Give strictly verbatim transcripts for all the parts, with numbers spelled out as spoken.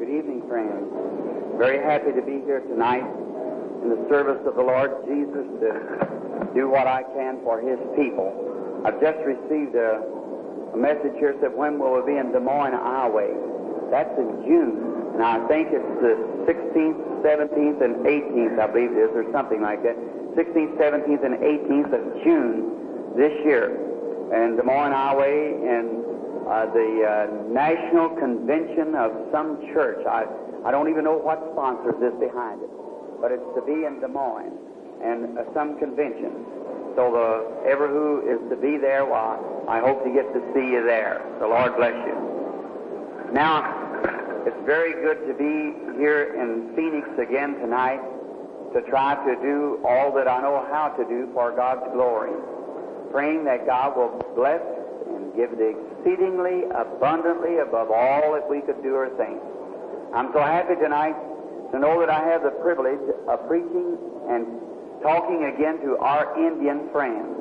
Good evening, friends. Very happy to be here tonight in the service of the Lord Jesus to do what I can for His people. I've just received a, a message here that said, when will we be in Des Moines, Iowa? That's in June, and I think it's the sixteenth, seventeenth, and eighteenth, I believe it is, or something like that. sixteenth, seventeenth, and eighteenth of June this year in Des Moines, Iowa, and Uh, the uh, National Convention of some church. I, I don't even know what sponsors this behind it, but it's to be in Des Moines and uh, some convention. So the ever who is to be there, well, I hope to get to see you there. The Lord bless you. Now, it's very good to be here in Phoenix again tonight to try to do all that I know how to do for God's glory, praying that God will bless and give the exceedingly abundantly above all that we could do or think. I'm so happy tonight to know that I have the privilege of preaching and talking again to our Indian friends.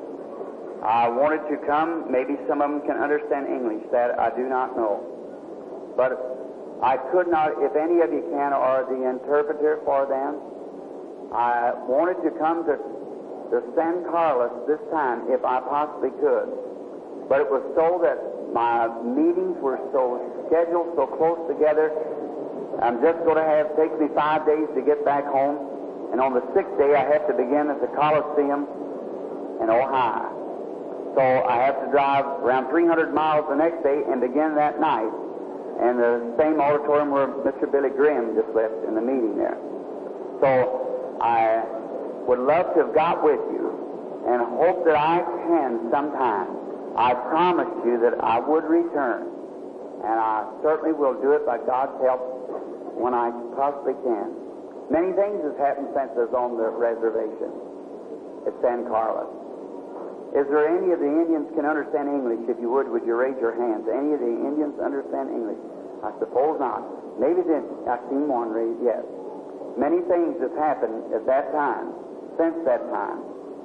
I wanted to come, maybe some of them can understand English, that I do not know. But I could not, if any of you can, or the interpreter for them, I wanted to come to, to San Carlos this time if I possibly could. But it was so that my meetings were so scheduled, so close together. I'm just going to have, take me five days to get back home. And on the sixth day, I have to begin at the Coliseum in Ohio. So I have to drive around three hundred miles the next day and begin that night in the same auditorium where Mister Billy Graham just left in the meeting there. So I would love to have got with you and hope that I can sometime. I promised you that I would return, and I certainly will do it by God's help when I possibly can. Many things have happened since I was on the reservation at San Carlos. Is there any of the Indians can understand English? If you would, would you raise your hands? Any of the Indians understand English? I suppose not. Maybe they, I've seen one raised, yes. Many things have happened at that time, since that time.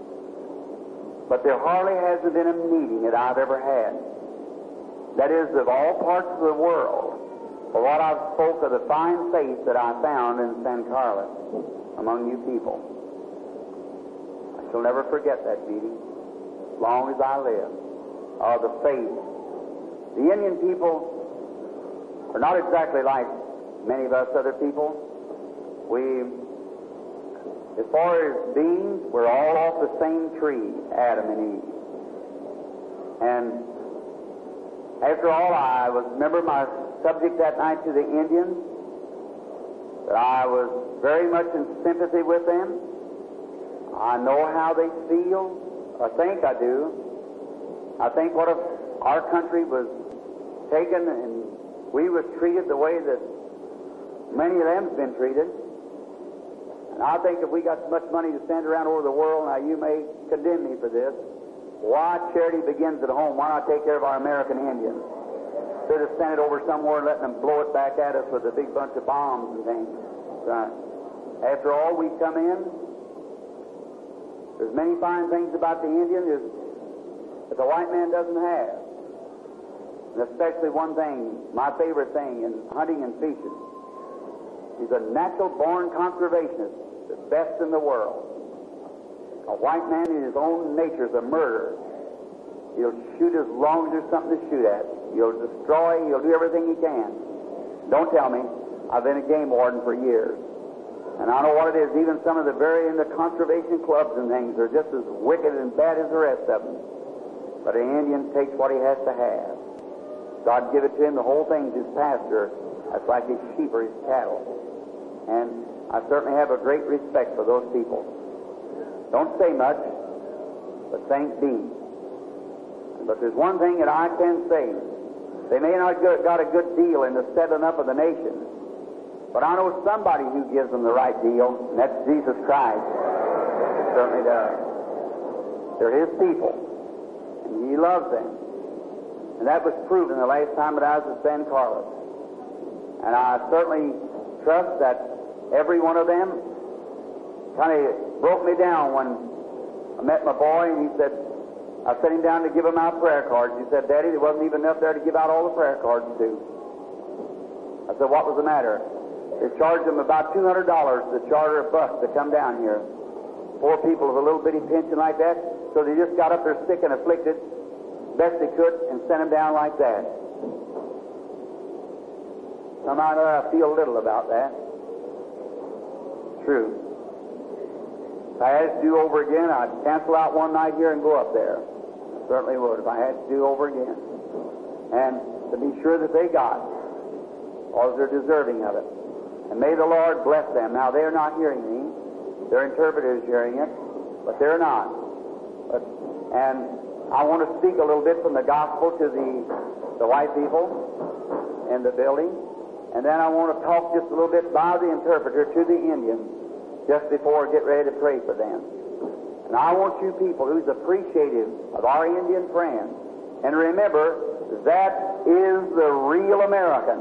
But there hardly hasn't been a meeting that I've ever had. That is, of all parts of the world, for what I've spoke of the fine faith that I found in San Carlos among you people. I shall never forget that meeting as long as I live. Of the faith. The Indian people are not exactly like many of us other people. We As far as beings, we're all off the same tree, Adam and Eve. And after all, I was, remember my subject that night to the Indians, that I was very much in sympathy with them. I know how they feel. I think I do. I think what if our country was taken and we was treated the way that many of them's been treated. And I think if we got so much money to send around over the world, now you may condemn me for this, why charity begins at home. Why not take care of our American Indians? Instead of sending it over somewhere and letting them blow it back at us with a big bunch of bombs and things. Right. After all, we come in, there's many fine things about the Indian that the white man doesn't have. And especially one thing, my favorite thing in hunting and fishing. He's a natural-born conservationist, the best in the world. A white man in his own nature is a murderer. He'll shoot as long as there's something to shoot at. He'll destroy, he'll do everything he can. Don't tell me. I've been a game warden for years. And I know what it is. Even some of the very in the conservation clubs and things are just as wicked and bad as the rest of them. But an Indian takes what he has to have. God give it to him, the whole thing's his pasture. That's like his sheep or his cattle. And I certainly have a great respect for those people. Don't say much, but thanks be. But there's one thing that I can say. They may not have got a good deal in the settling up of the nation, but I know somebody who gives them the right deal, and that's Jesus Christ. He certainly does. They're His people, and He loves them. And that was proven the last time that I was at San Carlos. And I certainly trust that every one of them kind of broke me down when I met my boy, and he said, I sent him down to give him out prayer cards. He said, Daddy, there wasn't even enough there to give out all the prayer cards to. I said, said, what was the matter? They charged them about two hundred dollars to charter a bus to come down here. Poor people with a little bitty pension like that, so they just got up there sick and afflicted, best they could, and sent them down like that. Somehow or other, I feel little about that. True. If I had to do over again, I'd cancel out one night here and go up there. I certainly would if I had to do over again. And to be sure that they got it, because they're deserving of it. And may the Lord bless them. Now, they're not hearing me. Their interpreter is hearing it, but they're not. But, and I want to speak a little bit from the gospel to the, the white people in the building. And then I want to talk just a little bit by the interpreter to the Indians just before I get ready to pray for them. And I want you people who's appreciative of our Indian friends, and remember, that is the real American.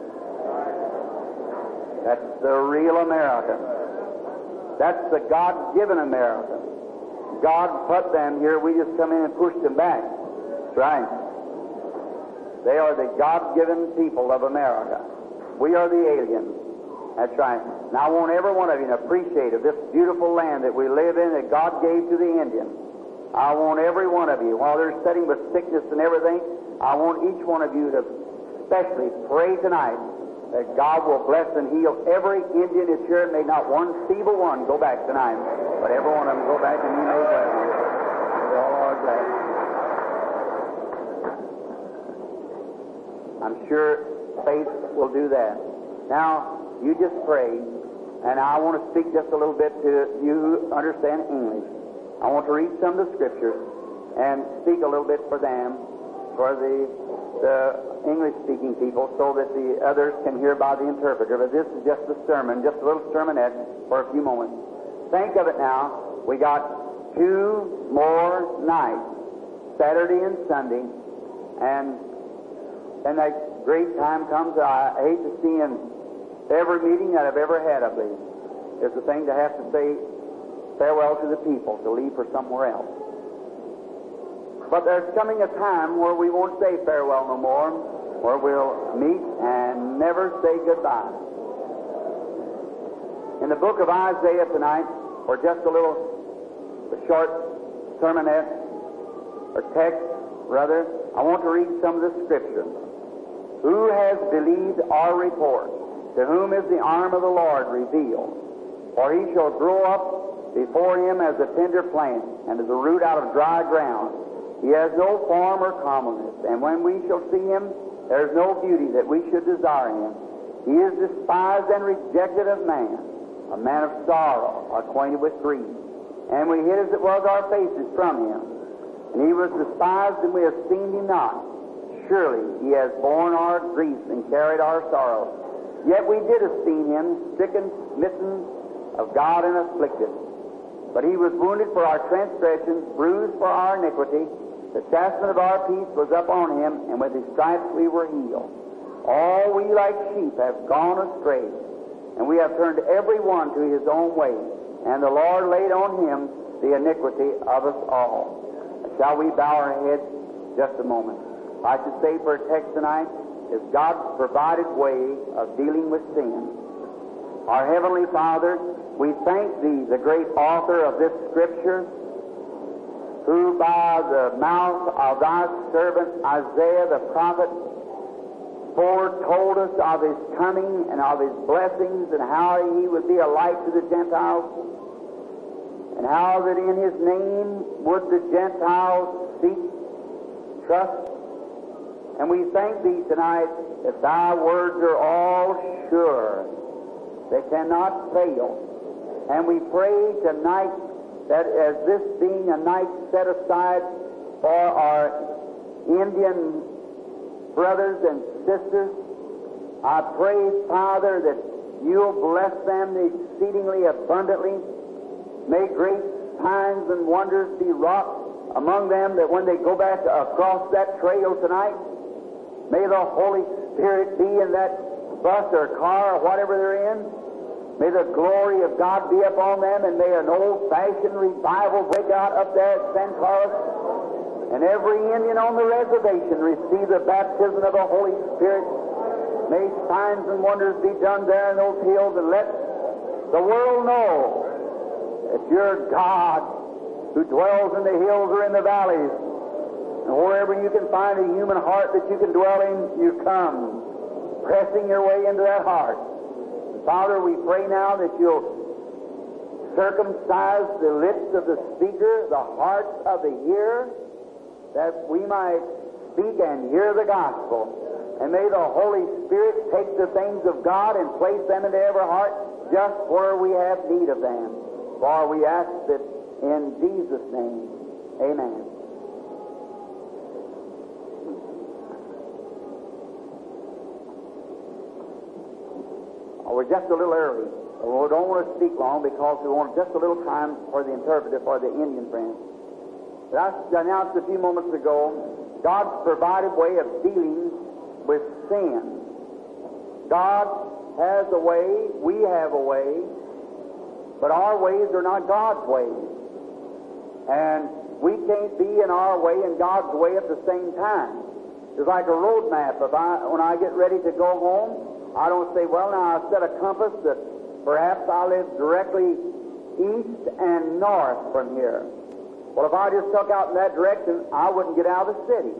That's the real American. That's the God-given American. God put them here. We just come in and pushed them back. That's right. They are the God-given people of America. We are the aliens. That's right. Now I want every one of you to appreciate of this beautiful land that we live in that God gave to the Indians. I want every one of you, while they're sitting with sickness and everything, I want each one of you to especially pray tonight that God will bless and heal every Indian that's here. May not one feeble one go back tonight, but every one of them go back and He may bless you. May all our glad. I'm sure faith will do that. Now, you just pray, and I want to speak just a little bit to you who understand English. I want to read some of the Scriptures and speak a little bit for them, for the, the English-speaking people, so that the others can hear by the interpreter. But this is just a sermon, just a little sermonette for a few moments. Think of it now. We got two more nights, Saturday and Sunday, and then that great time comes. I hate to see in every meeting that I've ever had, I believe, is the thing to have to say farewell to the people, to leave for somewhere else. But there's coming a time where we won't say farewell no more, where we'll meet and never say goodbye. In the book of Isaiah tonight, or just a little a short sermonette, or text, rather, I want to read some of the Scripture. Who has believed our report? To whom is the arm of the Lord revealed? For he shall grow up before him as a tender plant, and as a root out of dry ground. He has no form or comeliness, and when we shall see him, there is no beauty that we should desire him. He is despised and rejected of man, a man of sorrow, acquainted with grief. And we hid as it was our faces from him. And he was despised, and we esteemed him not. Surely he has borne our griefs and carried our sorrows. Yet we did esteem him stricken, smitten of God, and afflicted. But he was wounded for our transgressions, bruised for our iniquity. The chastisement of our peace was upon him, and with his stripes we were healed. All we like sheep have gone astray, and we have turned every one to his own way. And the Lord laid on him the iniquity of us all. Shall we bow our heads just a moment? I should say for a text tonight is God's provided way of dealing with sin. Our Heavenly Father, we thank Thee, the great author of this Scripture, who by the mouth of Thy servant Isaiah the prophet foretold us of His coming and of His blessings, and how He would be a light to the Gentiles, and how that in His name would the Gentiles seek trust. And we thank Thee tonight that Thy words are all sure. They cannot fail. And we pray tonight that as this being a night set aside for our Indian brothers and sisters, I pray, Father, that You'll bless them exceedingly abundantly. May great signs and wonders be wrought among them, that when they go back across that trail tonight, may the Holy Spirit be in that bus or car or whatever they're in. May the glory of God be upon them, and may an old-fashioned revival break out up there at San Carlos, and every Indian on the reservation receive the baptism of the Holy Spirit, May signs and wonders be done there in those hills, and let the world know that you're God who dwells in the hills or in the valleys. And wherever you can find a human heart that you can dwell in, you come, pressing your way into that heart. Father, we pray now that you'll circumcise the lips of the speaker, the hearts of the hearer, that we might speak and hear the gospel. And may the Holy Spirit take the things of God and place them into every heart just where we have need of them. For we ask it in Jesus' name. Amen. Oh, we're just a little early. We don't want to speak long because we want just a little time for the interpreter, for the Indian friends. But I announced a few moments ago God's provided way of dealing with sin. God has a way, we have a way, but our ways are not God's ways. And we can't be in our way and God's way at the same time. It's like a road map. If I, when I get ready to go home, I don't say, well, now I've set a compass that perhaps I live directly east and north from here. Well, if I just took out in that direction, I wouldn't get out of the city.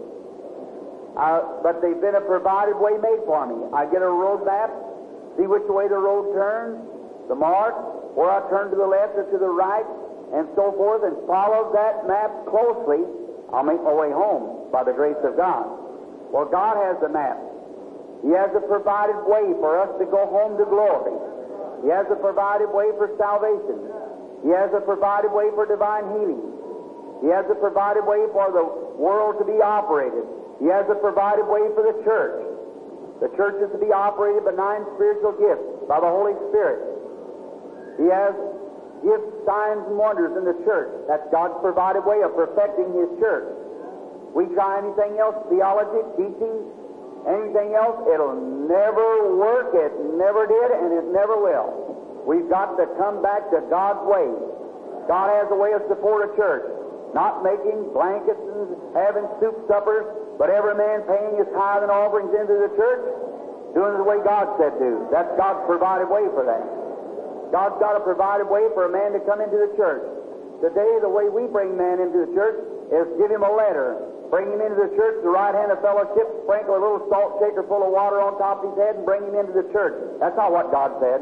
Uh, but they've been a provided way made for me. I get a road map, see which way the road turns, the mark, where I turn to the left or to the right, and so forth, and follow that map closely. I'll make my way home by the grace of God. Well, God has the map. He has a provided way for us to go home to glory. He has a provided way for salvation. He has a provided way for divine healing. He has a provided way for the world to be operated. He has a provided way for the church. The church is to be operated by nine spiritual gifts by the Holy Spirit. He has gifts, signs, and wonders in the church. That's God's provided way of perfecting His church. We try anything else, theology, teaching, anything else, it'll never work, it never did, and it never will. We've got to come back to God's way. God has a way of support a church, not making blankets and having soup suppers, but every man paying his tithe and offerings into the church, doing it the way God said do. That's God's provided way for that. God's got a provided way for a man to come into the church. Today, the way we bring man into the church is give him a letter, bring him into the church, the right hand of fellowship, sprinkle a little salt shaker full of water on top of his head, and bring him into the church. That's not what God said.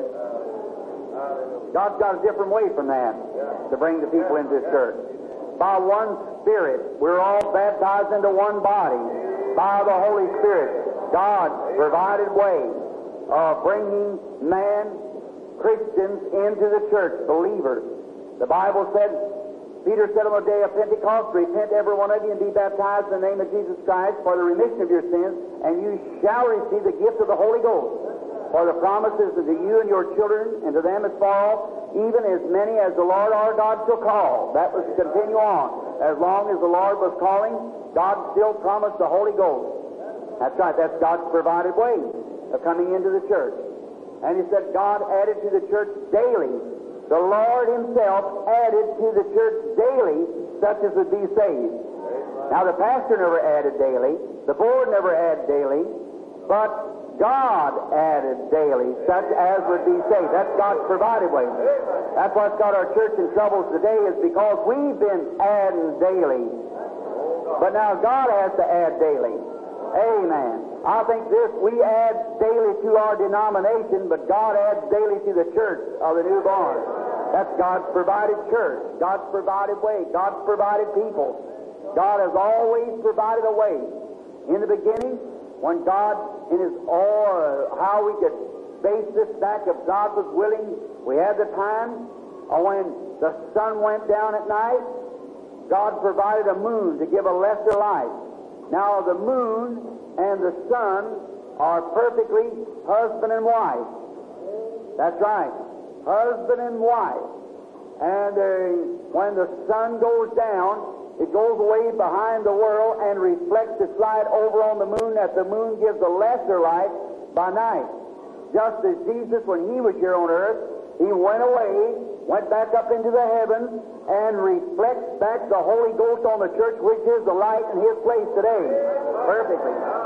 God's got a different way from that to bring the people into His church. By one Spirit, we're all baptized into one body. By the Holy Spirit, God's provided way of bringing man, Christians, into the church, believers. The Bible said, Peter said on the day of Pentecost, repent every one of you and be baptized in the name of Jesus Christ for the remission of your sins, and you shall receive the gift of the Holy Ghost. For the promises to you and your children and to them as far, even as many as the Lord our God shall call. That was to continue on. As long as the Lord was calling, God still promised the Holy Ghost. That's right, that's God's provided way of coming into the church. And He said God added to the church daily. The Lord Himself added to the church daily such as would be saved. Now the pastor never added daily, the board never added daily, but God added daily such as would be saved. That's God's provided way. That's what's got our church in troubles today, is because we've been adding daily. But now God has to add daily. Amen. I think this, we add daily to our denomination, but God adds daily to the church of the newborn. That's God's provided church, God's provided way, God's provided people. God has always provided a way. In the beginning, when God, in His all, how we could base this back, if God was willing, we had the time, or when the sun went down at night, God provided a moon to give a lesser light. Now the moon and the sun are perfectly husband and wife. That's right, husband and wife. And uh, when the sun goes down, it goes away behind the world and reflects its light over on the moon, that the moon gives a lesser light by night. Just as Jesus, when He was here on earth, He went away, went back up into the heavens, and reflects back the Holy Ghost on the church, which is the light in His place today. Perfectly.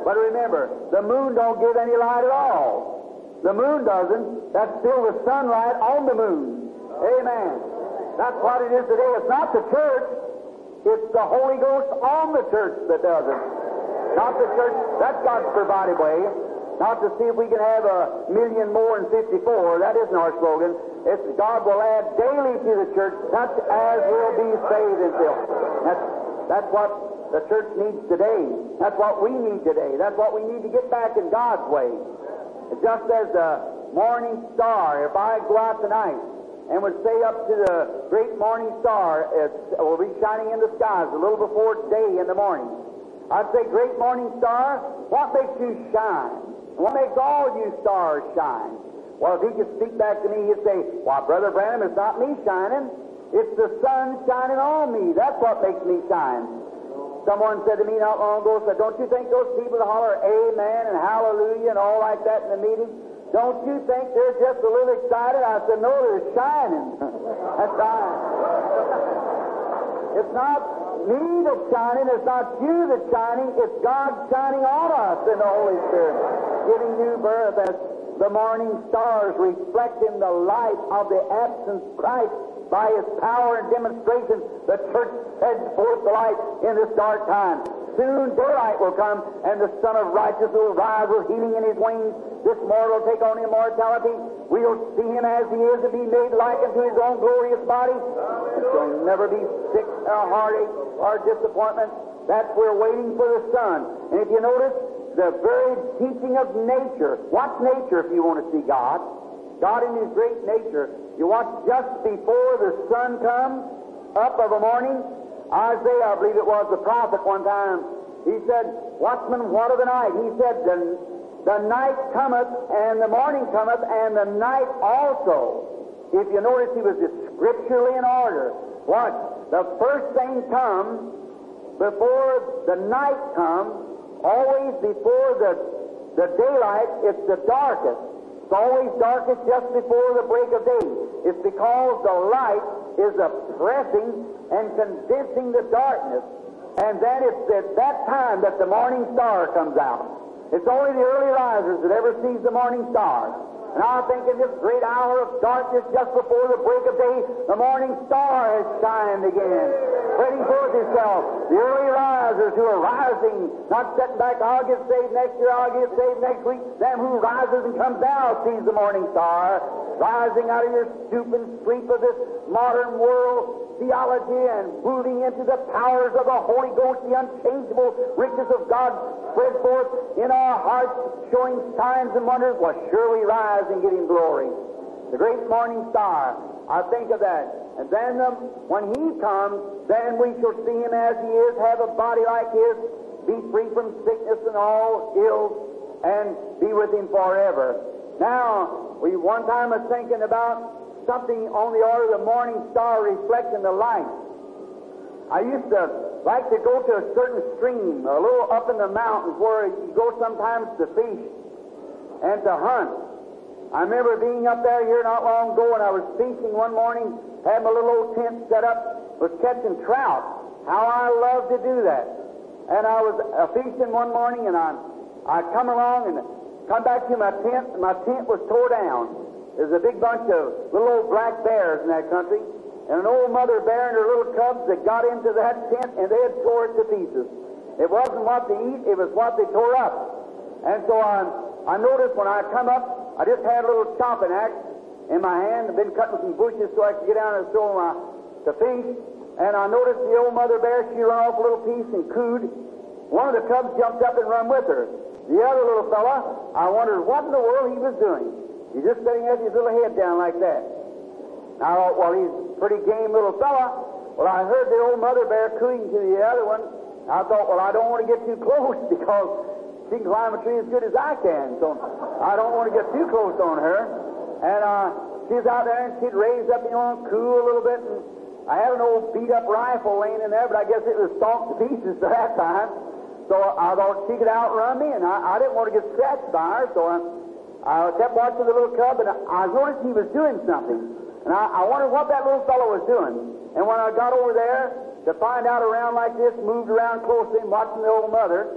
But remember, the moon don't give any light at all. The moon doesn't. That's still the sunlight on the moon. Amen. That's what it is today. It's not the church. It's the Holy Ghost on the church that does it. Not the church. That's God's provided way. Not to see if we can have a million more than fifty-four. That isn't our slogan. It's God will add daily to the church, such as will be saved until. That's, that's what the church needs today. That's what we need today. That's what we need to get back in God's way. It's just as the morning star, if I go out tonight and would say up to the great morning star, it will be shining in the skies a little before day in the morning. I'd say, great morning star, what makes you shine? What makes all you stars shine? Well, if he could speak back to me, he'd say, why, Brother Branham, it's not me shining. It's the sun shining on me. That's what makes me shine. Someone said to me not long ago, said, don't you think those people that holler amen and hallelujah and all like that in the meeting, don't you think they're just a little excited? I said, no, they're shining. That's right. It's not me that's shining, it's not you that's shining, it's God shining on us in the Holy Spirit, giving new birth as the morning stars reflecting the light of the absent Christ. By His power and demonstration, the church sends forth the light in this dark time. Soon daylight will come, and the Son of Righteousness will rise with healing in His wings. This mortal will take on immortality. We'll see Him as He is and be made like unto His own glorious body. There'll never be sick or heartache or disappointment. That's we're waiting for the Son. And if you notice, the very teaching of nature. Watch nature if you want to see God. God in His great nature. You watch just before the sun comes up of a morning. Isaiah, I believe it was, the prophet one time, he said, watchman, what of the night? He said, the, the night cometh, and the morning cometh, and the night also. If you notice, he was scripturally in order. Watch, the first thing comes before the night comes, always before the, the daylight, it's the darkest. It's always darkest just before the break of day. It's because the light is oppressing and condensing the darkness. And then it's at that time that the morning star comes out. It's only the early risers that ever sees the morning star. And I think in this great hour of darkness just before the break of day, the morning star has shined again, spreading forth itself. The early risers who are rising, not sitting back, I'll get saved next year, I'll get saved next week. Them who rises and comes down sees the morning star, rising out of your stoop and sleep of this modern world theology and moving into the powers of the Holy Ghost, the unchangeable riches of God spread forth in our hearts, showing signs and wonders. Well, surely rise and give Him glory. The great morning star, I think of that. And then um, when He comes, then we shall see Him as He is, have a body like His, be free from sickness and all ills, and be with Him forever. Now, we one time was thinking about something on the order of the morning star reflecting the light. I used to like to go to a certain stream, a little up in the mountains, where you go sometimes to fish and to hunt. I remember being up there here not long ago, and I was fishing one morning, had my little old tent set up, was catching trout. How I love to do that. And I was uh, fishing one morning, and I, I come along and come back to my tent, and my tent was tore down. There's a big bunch of little old black bears in that country, and an old mother bear and her little cubs that got into that tent, and they had tore it to pieces. It wasn't what they eat, it was what they tore up. And so I, I noticed when I come up, I just had a little chopping axe in my hand. I've been cutting some bushes so I could get down and throw my the fish. And I noticed the old mother bear, she run off a little piece and cooed. One of the cubs jumped up and run with her. The other little fella, I wondered what in the world he was doing. He's just sitting there with his little head down like that. And I thought, well, he's a pretty game little fella. Well, I heard the old mother bear cooing to the other one. I thought, well, I don't want to get too close because she can climb a tree as good as I can. So I don't want to get too close on her. And uh, she was out there, and she'd raise up, you know, and coo a little bit. And I had an old beat-up rifle laying in there, but I guess it was stomped to pieces by that time. So I thought she could outrun me, and I, I didn't want to get scratched by her, so I, I kept watching the little cub, and I, I noticed he was doing something. And I, I wondered what that little fellow was doing. And when I got over there to find out around like this, moved around closely and watching the old mother,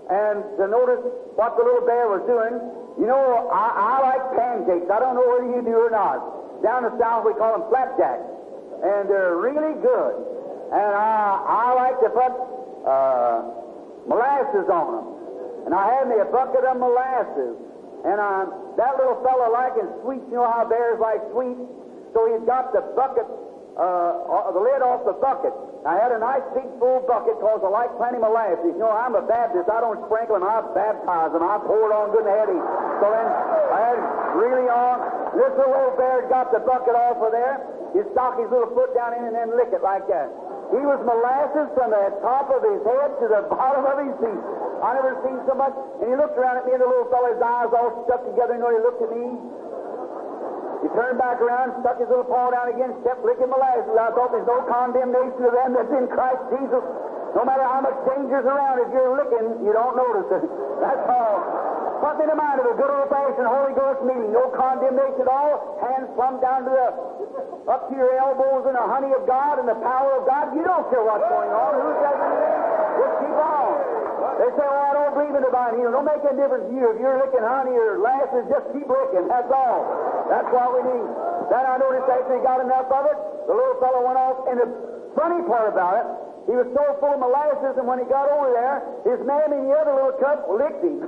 and to notice what the little bear was doing. You know, I, I like pancakes. I don't know whether you do or not. Down the south we call them flapjacks, and they're really good. And I, I like to put uh, molasses on them. And I had me a bucket of molasses. And uh, that little fellow liking sweets. You know how bears like sweets? So he's got the bucket, uh, the lid off the bucket. I had a nice big full bucket because I like plenty of molasses. You know, I'm a Baptist. I don't sprinkle them. I baptize them. I pour it on good and heady. So then I had it really on. This little old bear got the bucket off of there. He'd stock his little foot down in and then lick it like that. He was molasses from the top of his head to the bottom of his feet. I never seen so much. And he looked around at me, and the little fellow's eyes all stuck together. You know, he looked at me. He turned back around, stuck his little paw down again, kept licking molasses. I thought there's no condemnation to them that's in Christ Jesus. No matter how much danger's around, if you're licking, you don't notice it. That's all. Put me in mind of a good old-fashioned Holy Ghost meeting. No condemnation at all. Hands plumbed down to the, up to your elbows in the honey of God and the power of God. You don't care what's going on. Who says anything? Just keep on. They say, oh, I don't believe in divine healing. Don't make any difference to you. If you're licking honey or lasses, just keep licking. That's all. That's what we need. Then I noticed after he got enough of it, the little fellow went off. And the funny part about it, he was so full of molasses, and when he got over there, his mammy and the other little cup licked him.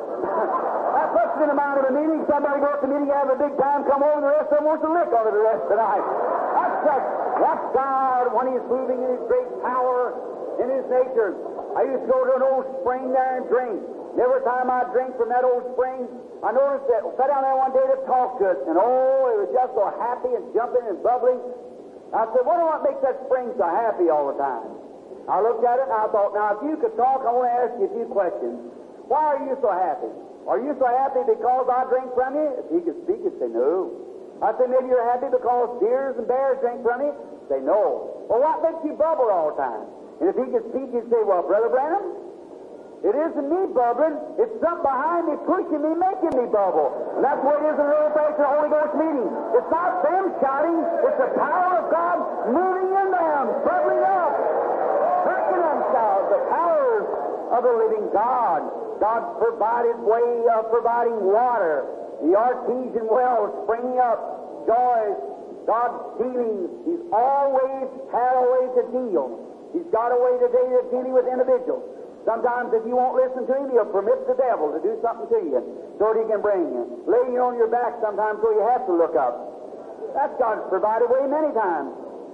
That puts me in the mind of a meeting. Somebody goes to the meeting, have a big time, come over, and the rest of them wants to lick on it the rest of the night. That's such, that's God when He's moving in His great power in His nature. I used to go to an old spring there and drink. And every time I drink from that old spring, I noticed that, sat down there one day to talk to it, and oh, it was just so happy and jumping and bubbling. I said, what do I make that spring so happy all the time? I looked at it and I thought, now, if you could talk, I want to ask you a few questions. Why are you so happy? Are you so happy because I drink from you? If he could speak, he'd say, no. I said, maybe you're happy because deers and bears drink from you? He'd say, no. Well, what makes you bubble all the time? And if he could speak, he'd say, well, Brother Branham, it isn't me bubbling. It's something behind me pushing me, making me bubble. And that's what it is in an old-fashioned Holy Ghost meeting. It's not them shouting. It's the power of God moving in them, bubbling up, hurting themselves, the powers of the living God. God's provided way of providing water, the artesian wells springing up, joys, God's dealing. He's always had a way to deal. He's got a way today to deal with individuals. Sometimes if you won't listen to him, he'll permit the devil to do something to you so that he can bring you. Lay you on your back sometimes so you have to look up. That's God's provided way many times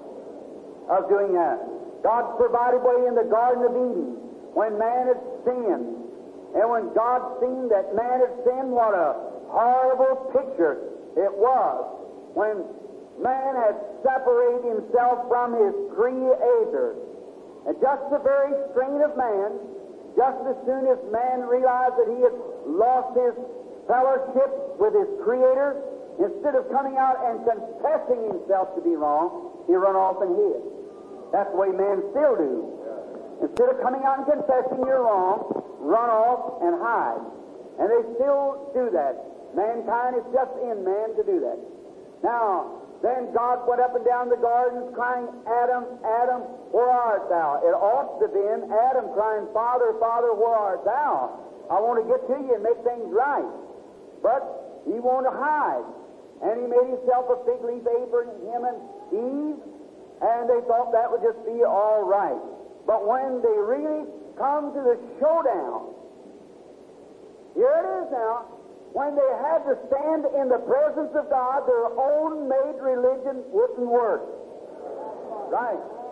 of doing that. God's provided way in the Garden of Eden when man had sinned. And when God seen that man had sinned, what a horrible picture it was. When man had separated himself from his Creator. And just the very strain of man, just as soon as man realized that he had lost his fellowship with his Creator, instead of coming out and confessing himself to be wrong, he run off and hid. That's the way men still do. Instead of coming out and confessing you're wrong, run off and hide. And they still do that. Mankind is just in man to do that. Now, then God went up and down the garden crying, Adam, Adam, where art thou? It ought to have been Adam crying, Father, Father, where art thou? I want to get to you and make things right. But he wanted to hide. And he made himself a fig leaf apron, him and Eve, and they thought that would just be all right. But when they really come to the showdown, here it is now, when they had to stand in the presence of God, their own made religion wouldn't work. Right.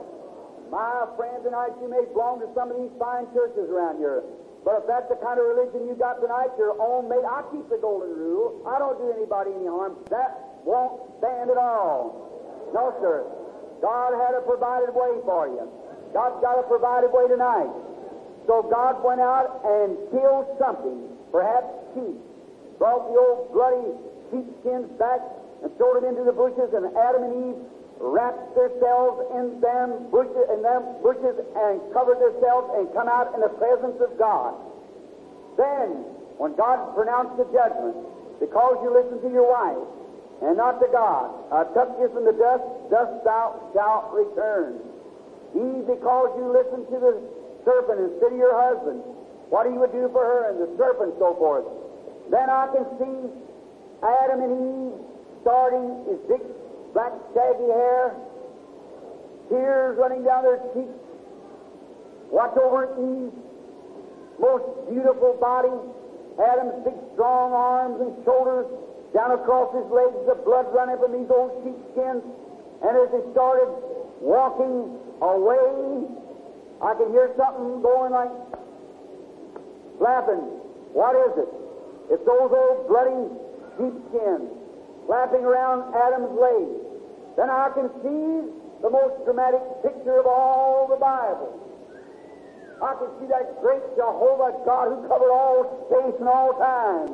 My friend, tonight you may belong to some of these fine churches around here. But if that's the kind of religion you got tonight, your own made, I keep the golden rule. I don't do anybody any harm. That won't stand at all. No, sir. God had a provided way for you. God's got a provided way tonight. So God went out and killed something, perhaps sheep. Brought the old bloody sheepskins back and threw them into the bushes, and Adam and Eve wrapped themselves in them bushes, in them bushes and covered themselves and come out in the presence of God. Then, when God pronounced the judgment, because you listened to your wife and not to God, I took you from the dust, dust thou shalt return. Eve, because you listened to the serpent instead of your husband, what He would do for her, and the serpent and so forth. Then I can see Adam and Eve starting his big black shaggy hair, tears running down their cheeks. Watch over Eve's most beautiful body, Adam's big strong arms and shoulders, down across his legs, the blood running from these old sheepskins. And as they started walking away, I could hear something going like, flapping. What is it? It's those old bloody sheepskins flapping around Adam's legs. Then I can see the most dramatic picture of all the Bible. I can see that great Jehovah God who covered all space and all time.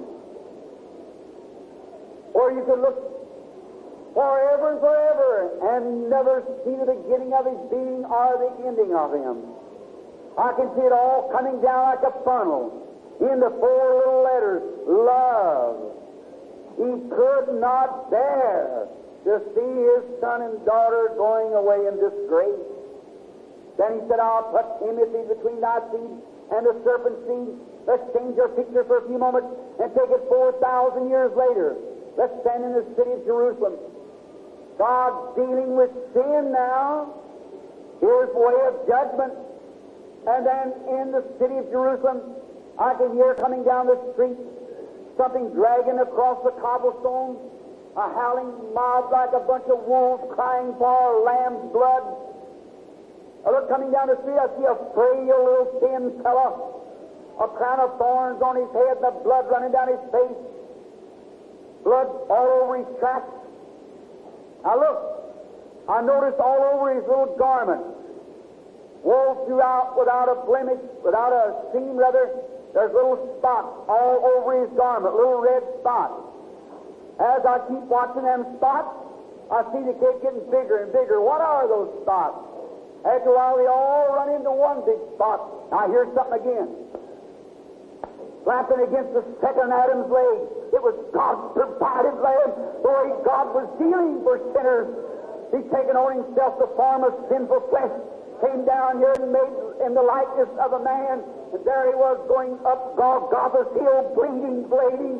Or you could look forever and forever and never see the beginning of His being or the ending of Him. I can see it all coming down like a funnel in the four little letters, love. He could not bear to see His son and daughter going away in disgrace. Then He said, I'll put enmity between thy seed and the serpent's seed. Let's change our picture for a few moments and take it four thousand years later. Let's stand in the city of Jerusalem. God dealing with sin now, His way of judgment. And then in the city of Jerusalem, I can hear coming down the street something dragging across the cobblestones, a howling mob like a bunch of wolves crying for lamb's blood. I look coming down the street, I see a frail little thin fellow, a crown of thorns on his head and the blood running down his face, blood all over his tracks. I look, I notice all over his little garment, wove throughout without a blemish, without a seam rather, there's little spots all over his garment, little red spots. As I keep watching them spots, I see the cake getting bigger and bigger. What are those spots? After a while, they all run into one big spot. I hear something again. Flapping against the second Adam's leg. It was God's provided leg. The way God was dealing for sinners. He's taken on Himself the form of sinful flesh. Came down here and made in the likeness of a man. And there He was going up Golgotha's hill, bleeding, bleeding.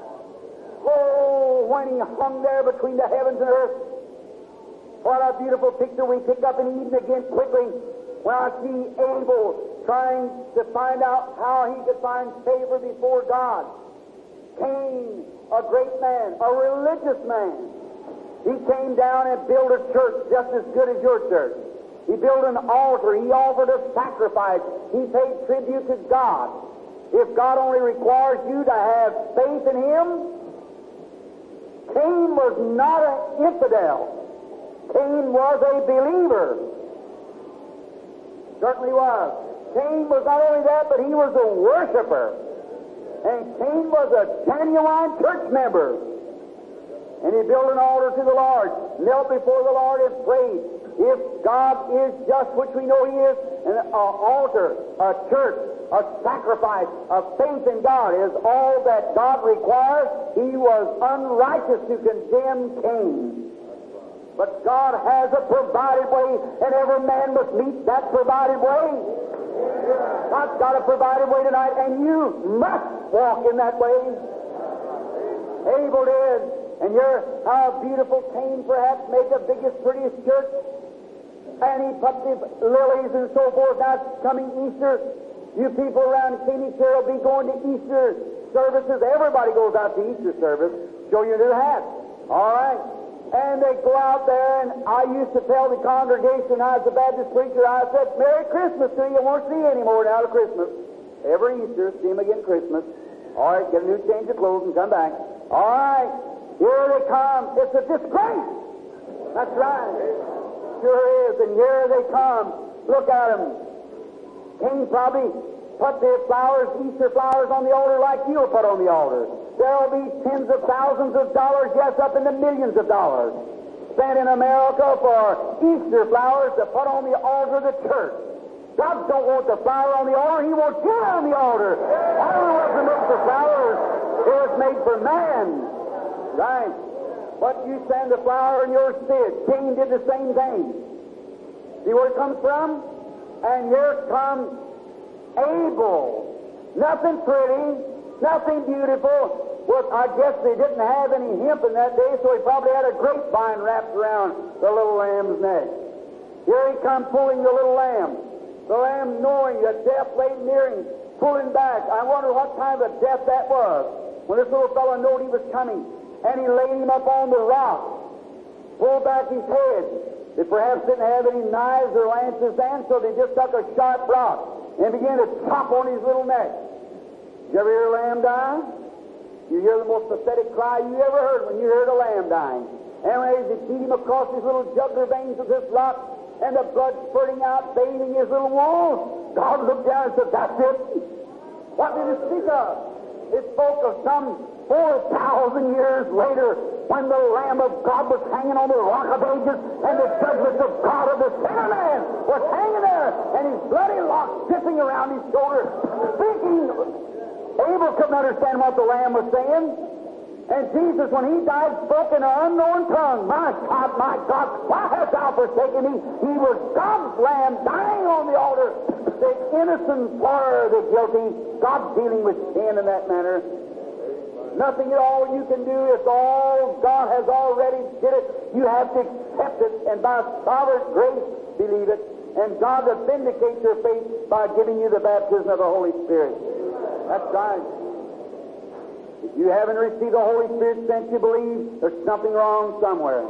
Oh, when He hung there between the heavens and earth. What a beautiful picture we pick up in Eden again quickly when I see Abel trying to find out how he could find favor before God. Cain, a great man, a religious man. He came down and built a church just as good as your church. He built an altar. He offered a sacrifice. He paid tribute to God. If God only requires you to have faith in Him, Cain was not an infidel. Cain was a believer. Certainly was. Cain was not only that, but he was a worshiper. And Cain was a genuine church member. And he built an altar to the Lord, knelt before the Lord and prayed. If God is just, which we know He is, an altar, a church, a sacrifice, a faith in God is all that God requires, He was unrighteous to condemn Cain. But God has a provided way, and every man must meet that provided way. God's got a provided way tonight, and you must walk in that way. Abel did, and you're how beautiful Cain perhaps made the biggest, prettiest church, and he put the lilies and so forth. Now it's coming Easter. You people around Phoenix here will be going to Easter services. Everybody goes out to Easter service. Show your new hat. All right. And they go out there, and I used to tell the congregation, I was a Baptist preacher, I said, Merry Christmas to you. You won't see you anymore now to Christmas. Every Easter, see them again Christmas. All right, get a new change of clothes and come back. All right, here they come. It's a disgrace. That's right. Sure is. And here they come. Look at them. Cain probably put their flowers, Easter flowers, on the altar like you'll put on the altar. There'll be tens of thousands of dollars, yes, up in the millions of dollars, spent in America for Easter flowers to put on the altar of the church. God don't want the flower on the altar. He wants you on the altar. I don't know what's made for flowers. It was made for man. Right. But you send the flower in your stead. Cain did the same thing. See where it comes from? And here comes Abel. Nothing pretty, nothing beautiful. Well, I guess they didn't have any hemp in that day, so he probably had a grapevine wrapped around the little lamb's neck. Here he come pulling the little lamb. The lamb, knowing that death lay near him, pulling back. I wonder what kind of a death that was. When this little fellow knew he was coming, and he laid him up on the rock, pulled back his head. They perhaps didn't have any knives or lances then, so they just took a sharp rock and began to chop on his little neck. Did you ever hear a lamb die? You hear the most pathetic cry you ever heard when you heard a lamb dying. And as they beat him across his little jugular veins with this rock, and the blood spurting out, bathing his little wounds, God looked down and said, "That's it." What did it speak of? It spoke of some four thousand years later, when the Lamb of God was hanging on the Rock of Ages, and the judgment of God of the sinner man was hanging there, and his bloody locks dripping around his shoulder, speaking. Abel couldn't understand what the Lamb was saying. And Jesus, when he died, spoke in an unknown tongue. "My God, my God, why hast thou forsaken me?" He was God's Lamb dying on the altar. The innocent for the guilty. God dealing with sin in that manner. Nothing at all you can do. It's all God has already did it. You have to accept it, and by sovereign grace believe it. And God will vindicate your faith by giving you the baptism of the Holy Spirit. That's right. If you haven't received the Holy Spirit since you believe, there's something wrong somewhere.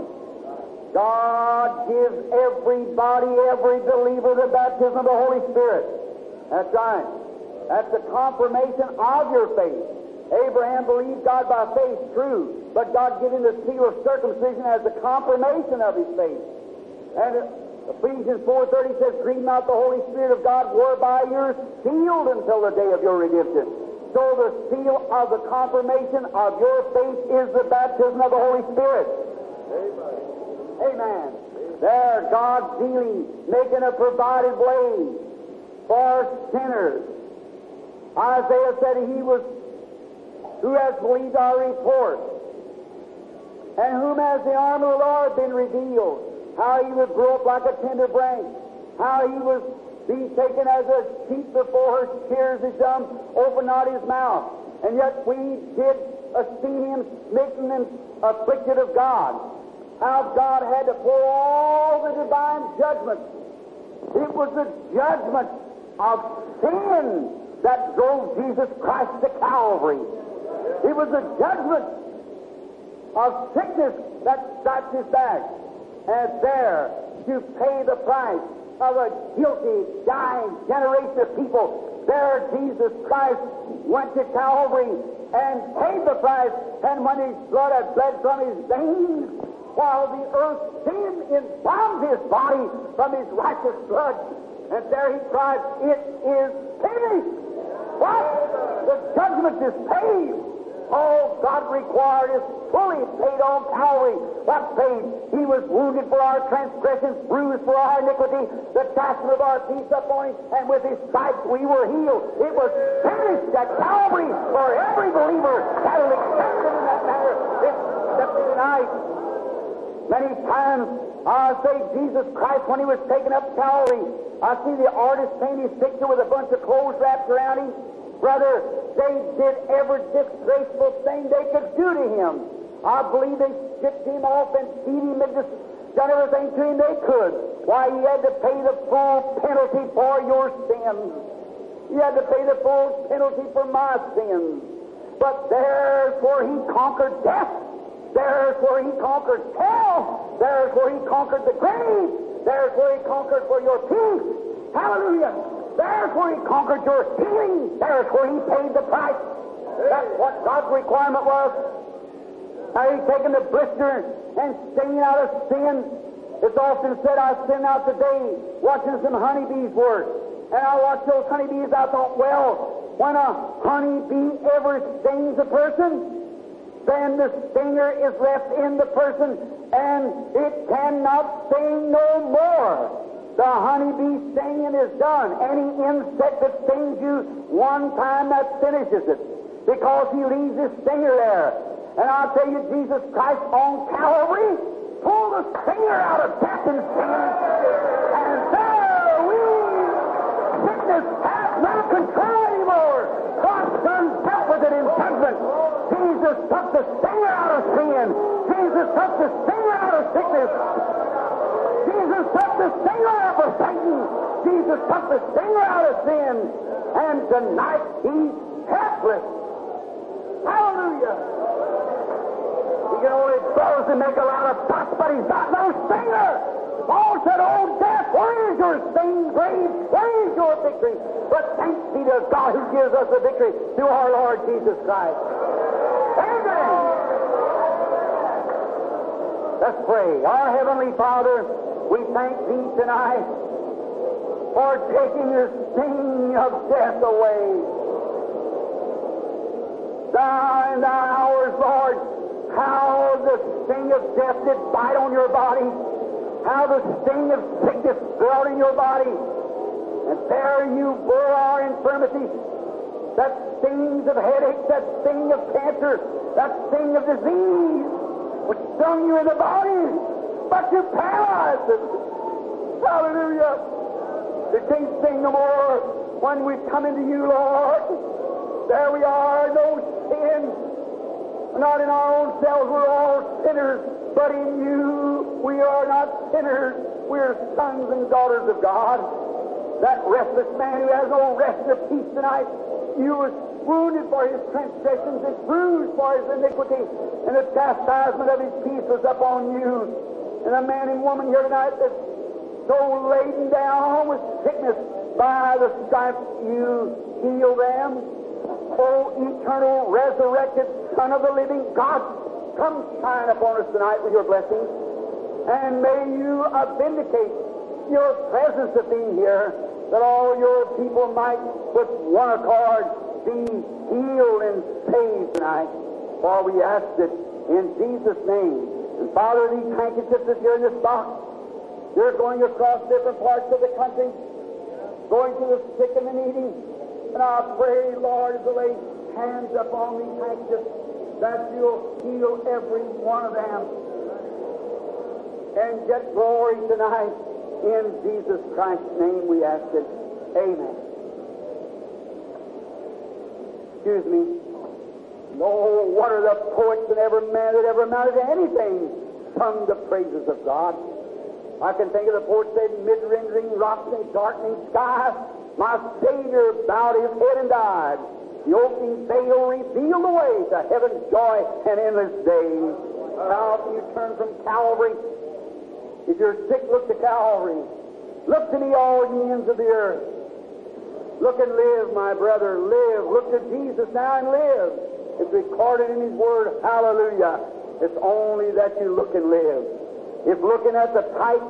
God gives everybody, every believer, the baptism of the Holy Spirit. That's right. That's the confirmation of your faith. Abraham believed God by faith, true, but God gave him the seal of circumcision as the confirmation of his faith. And Ephesians four thirty says, "Grieve not the Holy Spirit of God, whereby you're sealed until the day of your redemption." So the seal of the confirmation of your faith is the baptism of the Holy Spirit. Amen. Amen. There, God dealing, making a provided way for sinners. Isaiah said he was, "Who has believed our report? And whom has the arm of the Lord been revealed? How he would grow up like a tender branch, how he was be taken as a sheep before her shears is dumb, open not his mouth. And yet we did esteem him smitten and afflicted of God." How God had to pour all the divine judgment. It was the judgment of sin that drove Jesus Christ to Calvary. It was the judgment of sickness that striped his back. And there, to pay the price of a guilty, dying generation of people, there Jesus Christ went to Calvary and paid the price. And when his blood had bled from his veins, while the earth sin embalmed his body from his righteous blood, and there he cried, "It is finished." What? The judgment is paid. All God required is fully paid on Calvary. What paid? He was wounded for our transgressions, bruised for our iniquity. The chastisement of our peace upon him, and with his stripes we were healed. It was finished at Calvary for every believer that will accept it in that manner. It's accepted tonight. Many times I say Jesus Christ, when he was taken up Calvary, I see the artist paint his picture with a bunch of clothes wrapped around him. Brother, they did every disgraceful thing they could do to him. I believe they shipped him off and beat him and just done everything to him they could. Why, he had to pay the full penalty for your sins. He had to pay the full penalty for my sins. But there's where he conquered death. There's where he conquered hell. There's where he conquered the grave. There's where he conquered for your peace. Hallelujah. There's where he conquered your healing. There's where he paid the price. That's what God's requirement was. Now he's taken the blister and stinging out of sin. It's often said, "I sin out today watching some honeybees work." And I watch those honeybees. I thought, well, when a honeybee ever stings a person, then the stinger is left in the person, and it cannot sting no more. The honeybee stinging is done. Any insect that stings you one time, that finishes it, because he leaves his stinger there. And I'll tell you, Jesus Christ on Calvary pulled the stinger out of death and sin, and there we sit sickness has no control anymore. God's done dealt with it in judgment. Jesus took the stinger out of sin. Jesus took the stinger out of sickness. Jesus took the stinger out of Satan. Jesus took the stinger out of sin. And tonight he's helpless. Hallelujah. He can only boast and make a lot of fuss, but he's got no stinger. Paul said, "Oh, death, where is your sting, grave? Where is your victory?" But thanks be to God who gives us the victory through our Lord Jesus Christ. Amen. Let's pray. Our Heavenly Father, we thank Thee tonight for taking the sting of death away. Thou in Thy hours, Lord, how the sting of death did bite on your body, how the sting of sickness dwelt in your body, and there you bore our infirmities, that stings of headache, that sting of cancer, that sting of disease, which stung you in the body, but you paralyzed it. Hallelujah. It can't sting no more when we come into you, Lord. There we are, no sin. Not in our own selves, we're all sinners, but in you we are not sinners. We're sons and daughters of God. That restless man who has no rest or peace tonight, you were wounded for his transgressions and bruised for his iniquity, and the chastisement of his peace was upon you. And a man and woman here tonight that's so laden down with sickness, by the stripes you heal them. O eternal, resurrected Son of the living God, come shine upon us tonight with your blessings, and may you uh, vindicate your presence of being here, that all your people might with one accord be healed and saved tonight. For we ask it in Jesus' name. And Father, these handkerchiefs that are in this box, they're going across different parts of the country, going to the sick and the needy. And I pray, Lord, as I lay hands upon these handkerchiefs, that you'll heal every one of them and get glory tonight. In Jesus Christ's name we ask it. Amen. Excuse me. No, what are the poets and every man that ever amounted to anything sung the praises of God? I can think of the poet said, "Mid-rending rocks and darkening skies, my Savior bowed his head and died. The opening veil revealed the way to heaven's joy and endless days." Now, if you turn from Calvary, if you're sick, look to Calvary. Look to me, all ye ends of the earth. Look and live, my brother, live. Look to Jesus now and live. It's recorded in His Word, hallelujah. It's only that you look and live. If looking at the type,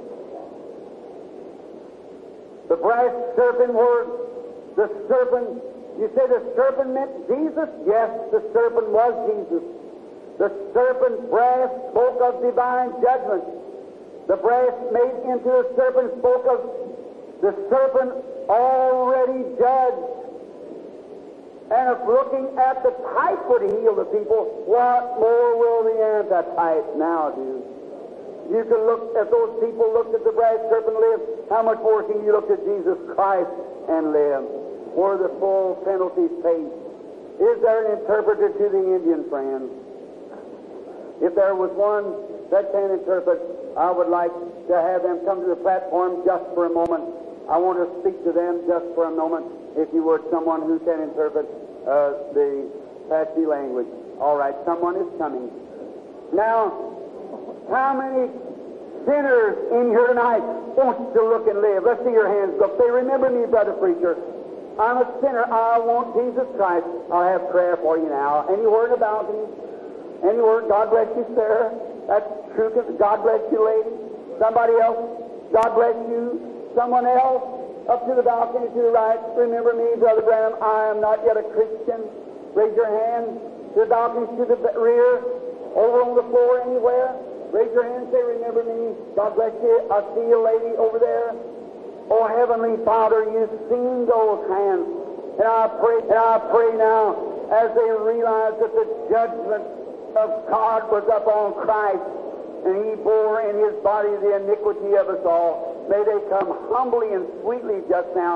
the brass serpent word, the serpent, you say the serpent meant Jesus? Yes, the serpent was Jesus. The serpent brass spoke of divine judgment. The brass made into the serpent spoke of the serpent already judged. And if looking at the type would heal the people, what more will the antitype now do? You can look at those people, looked at the brass serpent and live. How much more can you look at Jesus Christ and live? Or the full penalty paid. Is there an interpreter to the Indian, friends? If there was one that can interpret, I would like to have them come to the platform just for a moment. I want to speak to them just for a moment, if you would, someone who can interpret uh, the Apache language. All right, someone is coming. Now, how many sinners in here tonight want to look and live? Let's see your hands go up. Say, "Remember me, brother preacher. I'm a sinner. I want Jesus Christ." I'll have prayer for you now. Any word about me? Any word? God bless you, sir. That's true. God bless you, lady. Somebody else? God bless you. Someone else? Up to the balcony to the right. "Remember me, Brother Branham. I am not yet a Christian." Raise your hand. To the balcony to the rear. Over on the floor anywhere. Raise your hand and say, "Remember me." God bless you. I see a lady over there. Oh, Heavenly Father, you've seen those hands. And I pray, and I pray now, as they realize that the judgment of God was upon Christ, and He bore in His body the iniquity of us all. May they come humbly and sweetly just now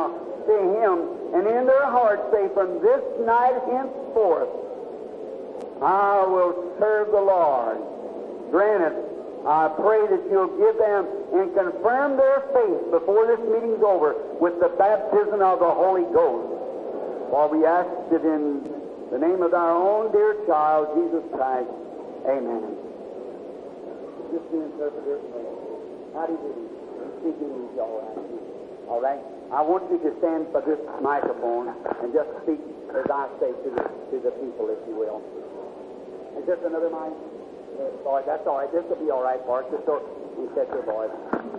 to Him, and in their hearts say, from this night henceforth, I will serve the Lord. Grant it. I pray that You'll give them and confirm their faith before this meeting's over with the baptism of the Holy Ghost. For we ask it in the name of our own dear child, Jesus Christ. Amen. Just the interpreter. How do you do? Speaking English, all right. All right. I want you to stand by this microphone and just speak as I say to the to the people, if you will. Is this another mic? Yes, all right, that's all right. This will be all right, Bart. Just so you set your voice.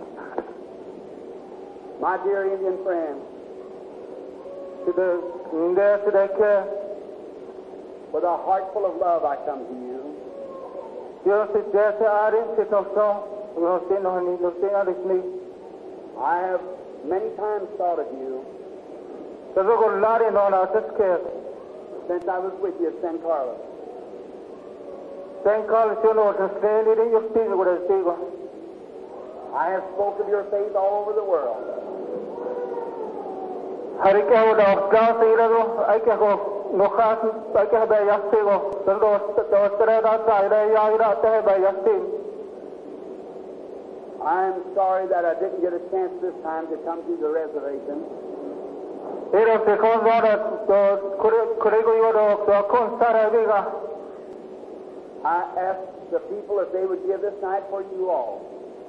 My dear Indian friends, to the India, to the care, with a heart full of love, I come to you. I have many times thought of you since I was with you at San Carlos. I have spoken of your faith all over the world. I'm sorry that I didn't get a chance this time to come to the reservation. I asked the people if they would give this night for you all.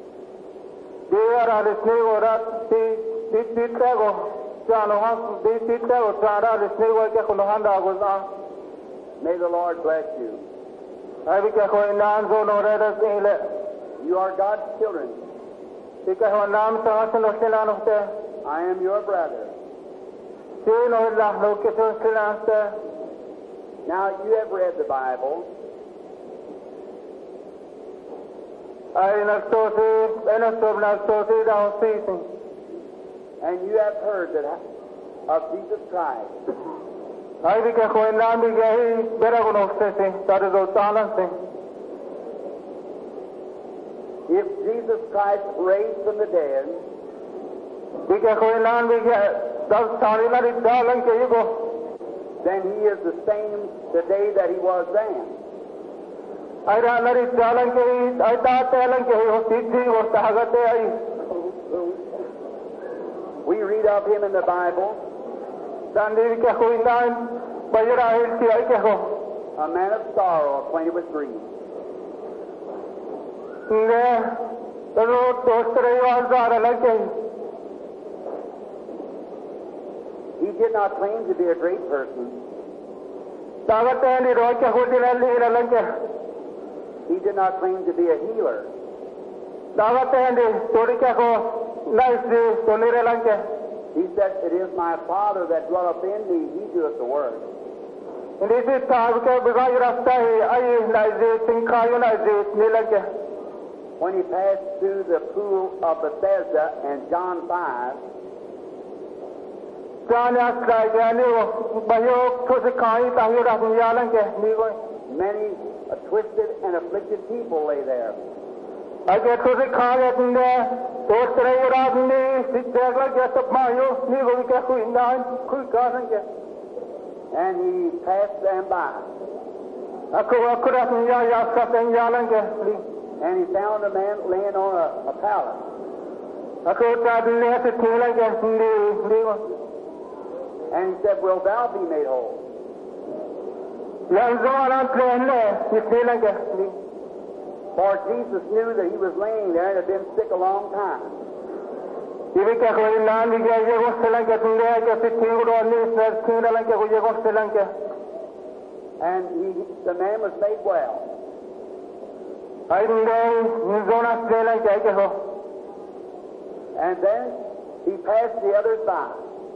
May the Lord bless you. You are God's children. I am your brother. Now, you have read the Bible. And you have heard that of Jesus Christ. If Jesus Christ raised from the dead, then He is the same today that He was then. We read of Him in the Bible, a man of sorrow, acquainted with grief. He did not claim to be a great person. He did not claim to be a healer. He said, it is my Father that dwelleth in me, He doeth the work. When He passed through the pool of Bethesda in John five, many uh, twisted and afflicted people lay there. And He passed them by. And He found a man laying on a, a pallet. And He said, will thou be made whole? For Jesus knew that He was laying there and had been sick a long time. And he, the man was made well. And then He passed the others by.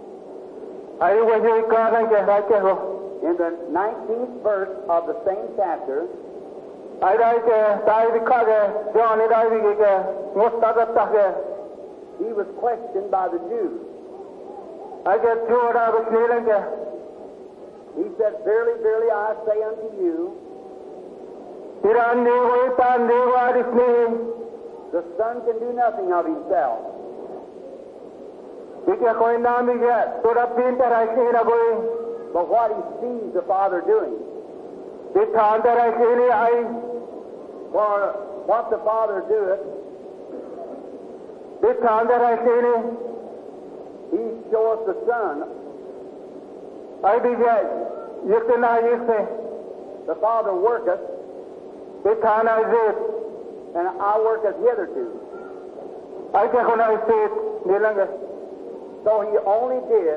In the nineteenth verse of the same chapter, He was questioned by the Jews. He said, verily, verily, I say unto you, the Son can do nothing of Himself, Bika ko nami ga tora pinta raisi na goi. But what he sees the Father doing, Bika anda raisi ni ai. for what the Father doeth, Bika anda raisi ni. he showeth the Son. Ai bika yekte na yekte. The Father worketh, Bika na zet. and I worketh hitherto. Ai ka ko na zet nilanga. So he only did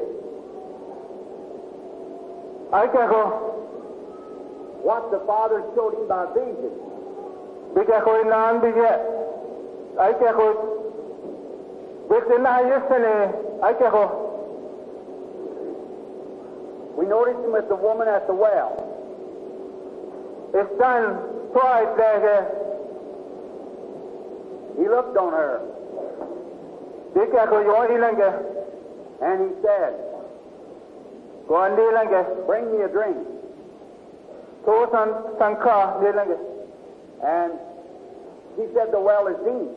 Ai ka ko what the Father showed him by vision. bika ko nan bika. Ai ka ko yekte na yekte ne. Ai ka ko. We noticed him with the woman at the well. It's done twice there. He looked on her, Bika ko yo ilanga. and he said, Ko andi ilanga. bring me a drink. To san sanka ilanga. And he said, the well is deep.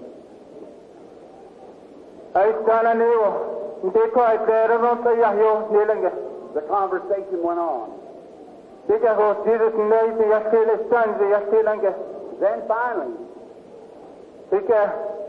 Ai sana niwo. Nte ko ai tere no sa yahyo ilanga. The conversation went on. Bika ko Jesus nei se yaskele stanze yaskilanga. Then finally, Bika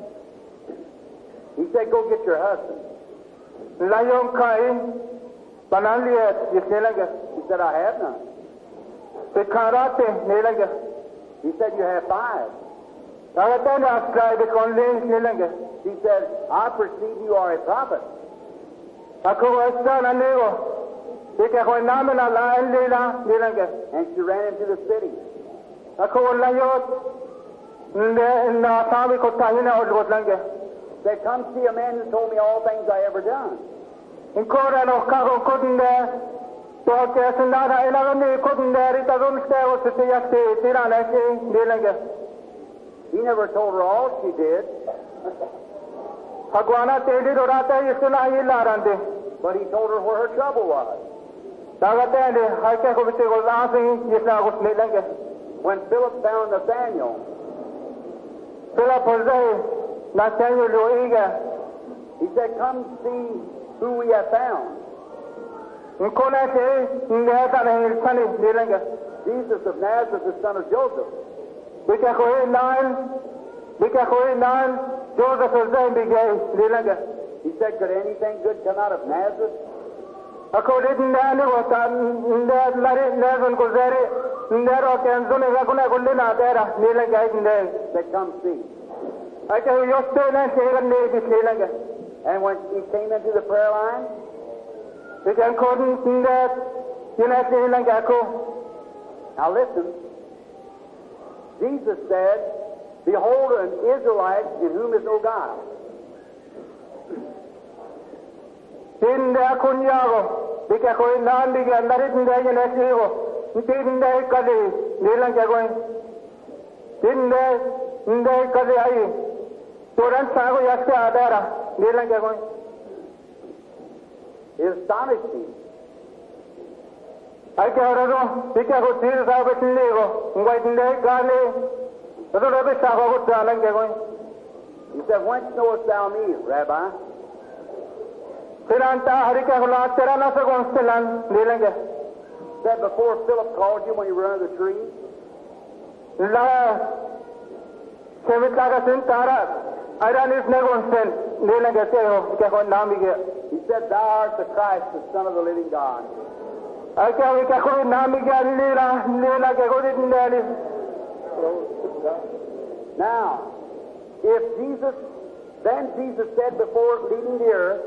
he said, go get your husband. layon kai banaliet yaskilanga. He said, I have none. Bekarate ilanga. He said, you have five. Agata na askai be konle ilanga. He said, I perceive you are a prophet. Ako sana niwo. Bika ko namen ala elila ilanga. And she ran into the city. Ako layot ne na tabi ko tahina odlanga. Said, come see a man who told me all things I ever done. In kora no kago kudinde to ke sindara ilagani kudinde rita gumste o sitiyakti tirana ki dilanga. He never told her all she did, Hagwana tedi dorata isuna ilarande. but he told her where her trouble was. Dagatende haike ko bite ko lasi yisna gus nilanga. When Philip found Nathanael, Philip Jose na tanyo loiga. he said, come see who we have found. In kona se ngata na hilsani dilanga. Jesus of Nazareth, the son of Joseph. Bika ko nan bika ko nan Joseph Jose bigay dilanga. He said, could anything good come out of Nazareth? Ako din na ko tan nda lari level ko zare ndero ken zone ga kuna gulle na tera dilanga inde. Said, come see. Ay ka yoste na segan ne dilanga. And when he came into the prayer line, Bika ko din nda yuna dilanga ko. now listen, Jesus said, behold an Israelite in whom is no guile. Tinda kunyago bika ko nan diga narit nda yuna sigo. Tinda kali dilanga ko. Tinda nda kali ai. Turan sago yaste adara dilanga ko. It astonished me. Ai ka raro bika ko tir sa betligo. Ngoi tinda kali. Raro be sago ko dalanga ko. He said, whence knowest thou me, Rabbi? Tiranta harika ko la tera na sa gonstelan dilanga. Said, before Philip called you when you were under the tree, La sevitlaga sin tara iran is ne gonstel dilanga teo bika ko namige. he said, thou art the Christ, the Son of the living God. Ai ka bika ko namige lira lira ke ko dindali. Now, if Jesus, then Jesus said before leaving the earth,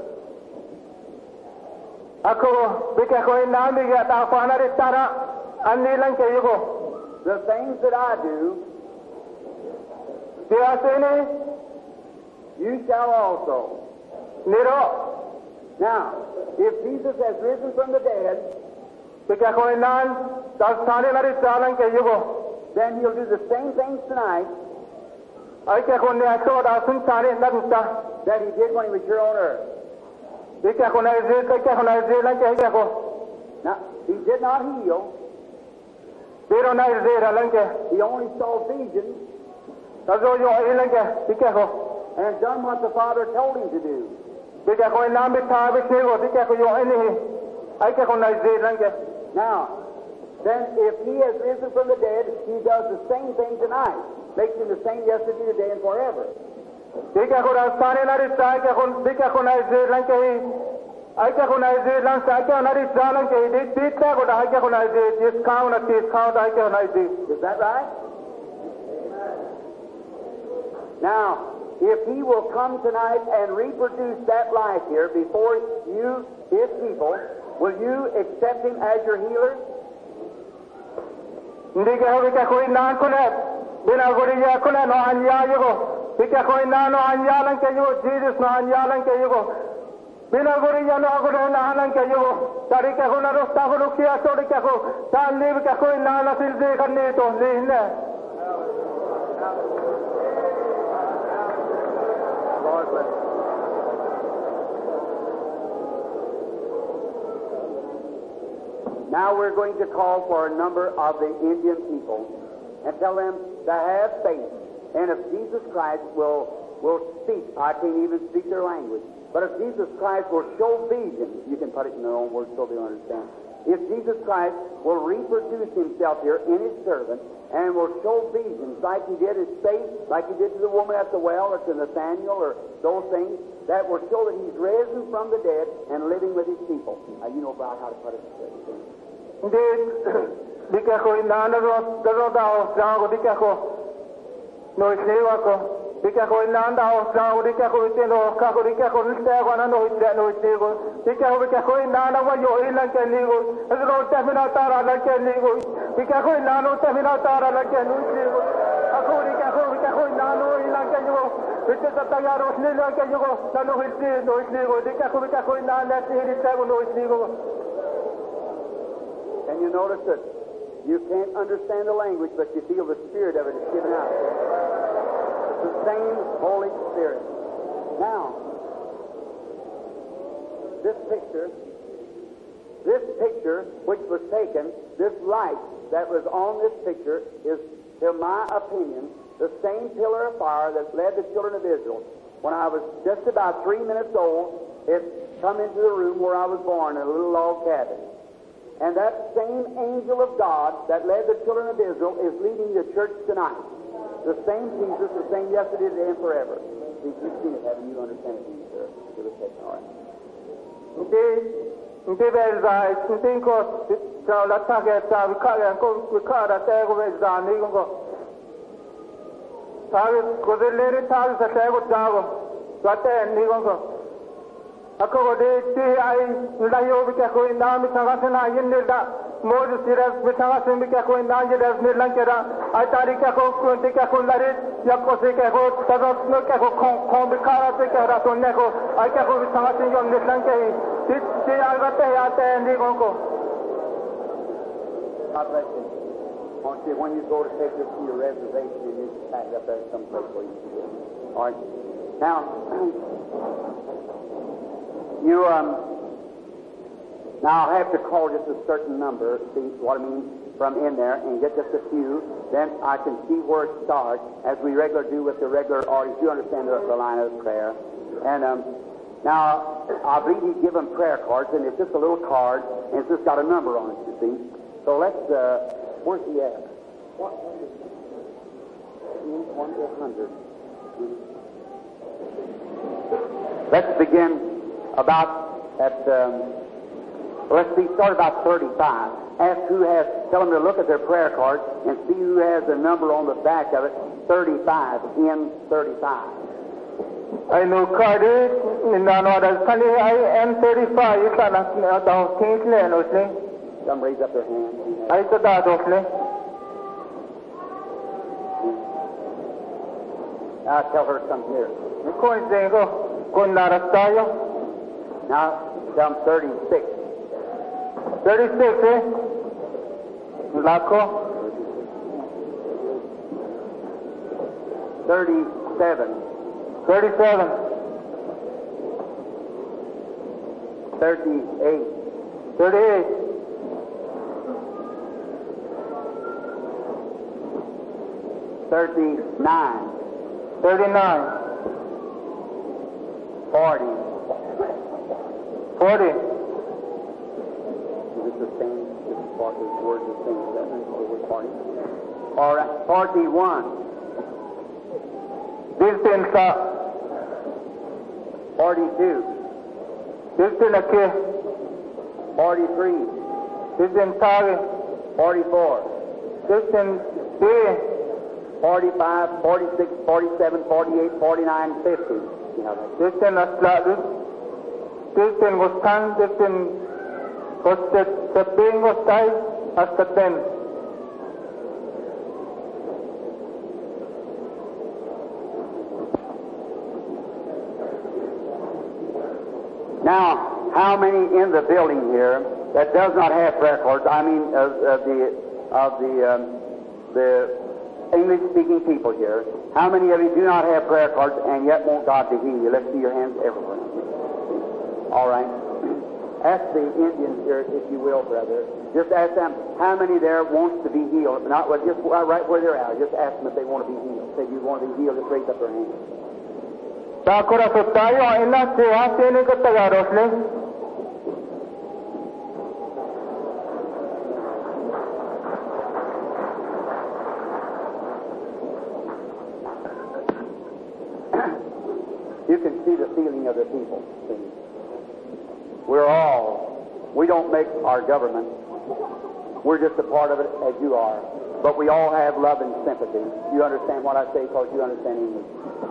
Ako bika ko namige ta fana ri tara anilang ke yugo. the things that I do, Dia sene you shall also. niro Now, if Jesus has risen from the dead, bika ko nan ta sane na ri talang ke yugo. then he'll do the same things tonight Ai ka ko ne aso da sun sane na ta. that he did when he was here on earth. Bika ko na ze ka ko na ze lang ke ko. Now, he did not heal. Pero na ze ra lang ke. He only saw visions Ta zo yo ilang ke bika ko. and done what the Father told him to do. Bika ko inambi tabi sigo, bika ko yung inihi. Ay ka ko naizid lang ke. Now, then if he has risen from the dead, he does the same thing tonight. Makes him the same yesterday, today, and forever. Bika ko rastani narita, ay ka ko, bika ko naizid lang ke. Ay ka ko naizid lang sa, ay ka narita lang ke. Di tita ko na, ay ka ko naizid. Yes count at this count, ay ka ko naizid. Is that right? Now, if he will come tonight and reproduce that life here before you, his people, will you accept him as your healer? Hindi ka bika ko inan ko na. Binaguriya ko na no anya yugo. Bika ko inan no anya lang kayo. Jesus no anya lang kayo. Binaguriya no ako na lang kayo. Dari ka ko na rosta ko lukia so di ka ko. Tan live ka ko inan na silbi kan nito. Lihna. Lord bless you. Now we're going to call for a number of the Indian people and tell them to have faith. And if Jesus Christ will, will speak, I can't even speak their language, but if Jesus Christ will show visions, you can put it in their own words so they'll understand. If Jesus Christ will reproduce himself here in his servant and will show visions like he did his faith, like he did to the woman at the well or to Nathaniel or those things, that will show that he's risen from the dead and living with his people. Now, you know about how to put it straight. Indeed, bika ko inana ro ro dao sango bika ko no islewa ko bika ko inana dao sango bika ko iteno ka ko bika ko niste ko na no ite no isego bika ko bika ko inana wa yo ilan ke nigo ro ta mina tara la ke nigo bika ko inana ta mina tara la ke no isego ako bika ko bika ko inana ilan ke nigo bika ta ta ya ro isle la ke nigo na no ite no isego bika ko bika ko inana ti ite ko no isego. And you notice that you can't understand the language, but you feel the Spirit of it is given out. It's the same Holy Spirit. Now, this picture, this picture which was taken, this light that was on this picture is, in my opinion, the same pillar of fire that led the children of Israel. When I was just about three minutes old, it come into the room where I was born in a little log cabin. And that same angel of God that led the children of Israel is leading the church tonight. The same Jesus, the same yesterday, today, and forever. See, you've seen it, haven't you? Understand it, do you, sir? Give us that, all right. Hindi, hindi bezai, hindi ko sa latake sa wikaya ko wikara tayo bezani ko. Sabi ko dileri tayo sa tayo tayo. Late ni ko. Ako ko di ti ay layo bika ko inami sanga sana yinda Moses siras bisanga simbika ko inanje das nilang kera ay tarika ko kunti ka ko larit yakko se ka ko tadot no ka ko kon kon bikara se ka raton ne ko ay ka ko bisanga sin yom nilang ke ti ti agate ya te ndi ko ko. God bless you. I want you, when you go to take this to your reservation, you need to pack up there someplace where you can do it. All right. Now, you, um, now I have to call just a certain number, see what I mean, from in there, and get just a few. Then I can see where it starts, as we regularly do with the regular audience. You understand the, the line of prayer. And um, now, I believe you give them prayer cards, and it's just a little card, and it's just got a number on it, you see. So let's, uh, where's he at? What? One eight hundred. Let's begin about at, um, let's see, start about thirty-five. Ask who has, tell them to look at their prayer card and see who has the number on the back of it, thirty-five, in thirty-five. I know card is, no, no, that's funny, I am thirty-five, you can't, I don't think, no, see? Some raise up their hand. I said that, okay? Now tell her to come here. Now tell them thirty-six. thirty-six, eh? Lako? thirty-seven. thirty-seven. thirty-eight. thirty-eight. thirty-nine. thirty-nine. forty. forty. Is it the same? This is forty. Words the same. Is that right? Or was forty? All right. Forty-one. Fifteen sa. Forty-two. Fifteen ake. Forty-three. Fifteen sage. Forty-four. Fifteen b. Forty-five. Forty-six. Forty-seven. Forty-eight. Forty-nine. Fifty. Yeah, that's Fifteen asla. Fifteen gostan. Fifteen gostet. Sabing gostai. Askaten. Now, how many in the building here that does not have prayer cards? I mean, of, of the of the um, the English-speaking people here. How many of you do not have prayer cards and yet want God to heal you? Let's see your hands everywhere. All right. Ask the Indians here, if you will, brother. Just ask them how many there wants to be healed. Not well, just right where they're at. Just ask them if they want to be healed. Say you want to be healed, just raise up their hands. Takura sutayo ina se hase ni katagaros le. You can see the feeling of the people. See? We're all, we don't make our government. We're just a part of it as you are. But we all have love and sympathy. You understand what I say because you understand English.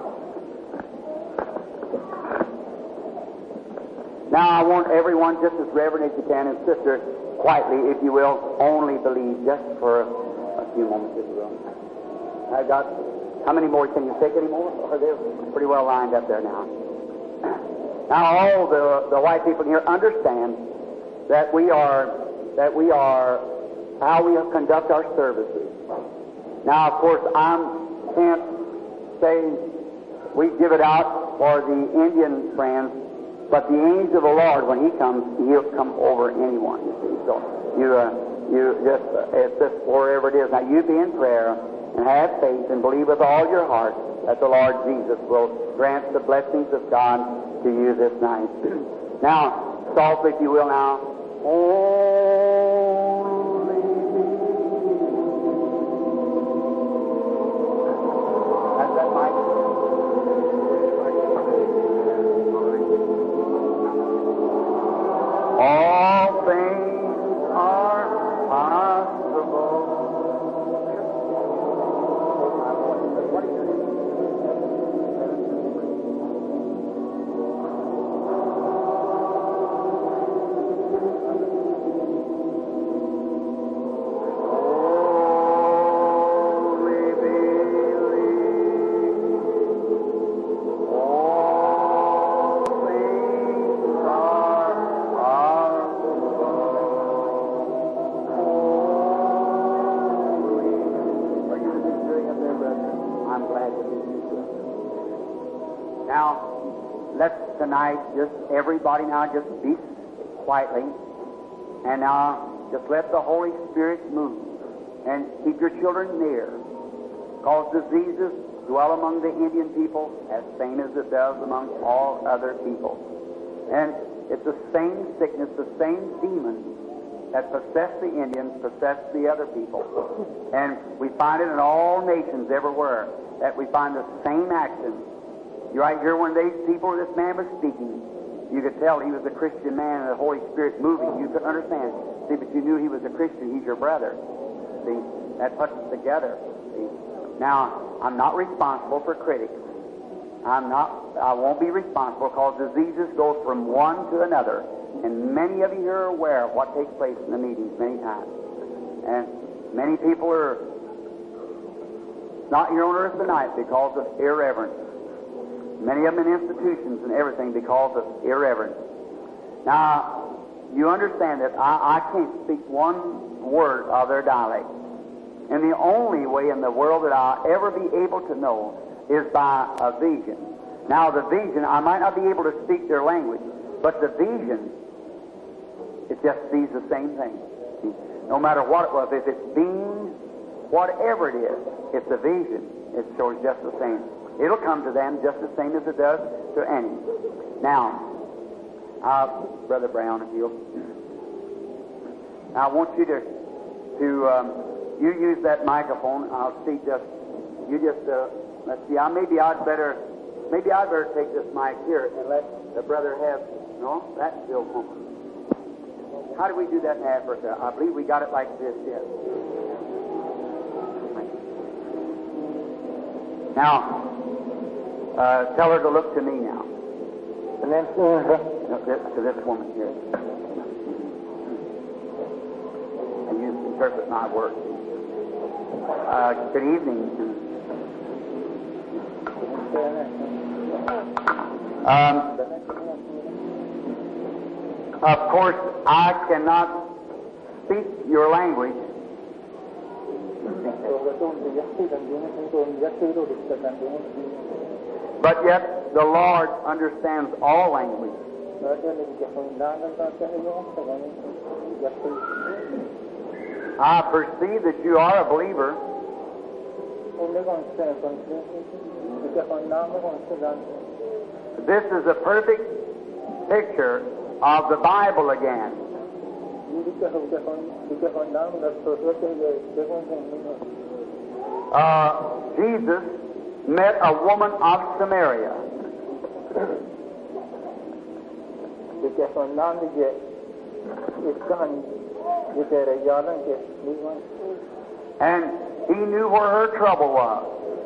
Now I want everyone, just as reverent as you can, and sister, quietly, if you will, only believe just for a few moments, if you will. I got, how many more? Can you take any more? Or they're pretty well lined up there now. Now all the, the white people here understand that we are, that we are, how we conduct our services. Now, of course, I can't say we give it out for the Indian friends, but the angel of the Lord, when He comes, He'll come over anyone, you see. So you, uh, you just, uh, it's just wherever it is. Now you be in prayer and have faith and believe with all your heart that the Lord Jesus will grant the blessings of God to you this night. Now, softly, if you will now. Only That's that mic. All things are possible. What are you doing? Tonight, just everybody now just be quietly, and now just let the Holy Spirit move, and keep your children near, because diseases dwell among the Indian people as same as it does among all other people, and it's the same sickness, the same demons that possess the Indians possess the other people, and we find it in all nations everywhere that we find the same action. You right here, when these people, this man was speaking, you could tell he was a Christian man and the Holy Spirit moving. You could understand. See, but you knew he was a Christian. He's your brother. See, that puts us together. See. Now, I'm not responsible for critics. I'm not, I won't be responsible because diseases go from one to another. And many of you here are aware of what takes place in the meetings many times. And many people are not here on earth tonight because of irreverence. Many of them in institutions and everything because of irreverence. Now, you understand that I, I can't speak one word of their dialect. And the only way in the world that I'll ever be able to know is by a vision. Now, the vision, I might not be able to speak their language, but the vision, it just sees the same thing. No matter what it was, if it's beans, whatever it is, it's a vision. It shows just the same. It'll come to them just the same as it does to any. Now, Uh, Brother Brown, if you'll. I want you to, to um, you use that microphone. I'll see just, you just, uh, let's see, I, maybe I'd better, maybe I'd better take this mic here and let the brother have, no, that's still home. How do we do that in Africa? I believe we got it like this, yes. Now, uh, tell her to look to me now. And then, uh, No, this, to this woman here. And you interpret my words. Uh, good evening. Um, of course, I cannot speak your language. But yet, the Lord understands all language. I perceive that you are a believer. This is a perfect picture of the Bible again. Uh, Jesus met a woman of Samaria. And he knew where her trouble was.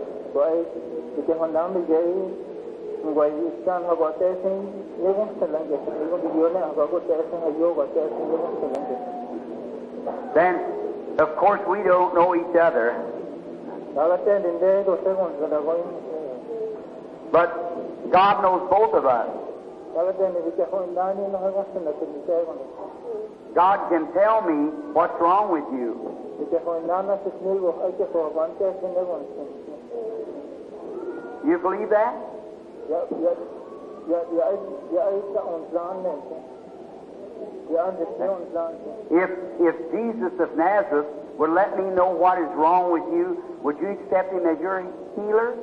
Then, of course, we don't know each other. But God knows both of us. God can tell me what's wrong with you. You believe that? If, if Jesus of Nazareth would let me know what is wrong with you, would you accept him as your healer?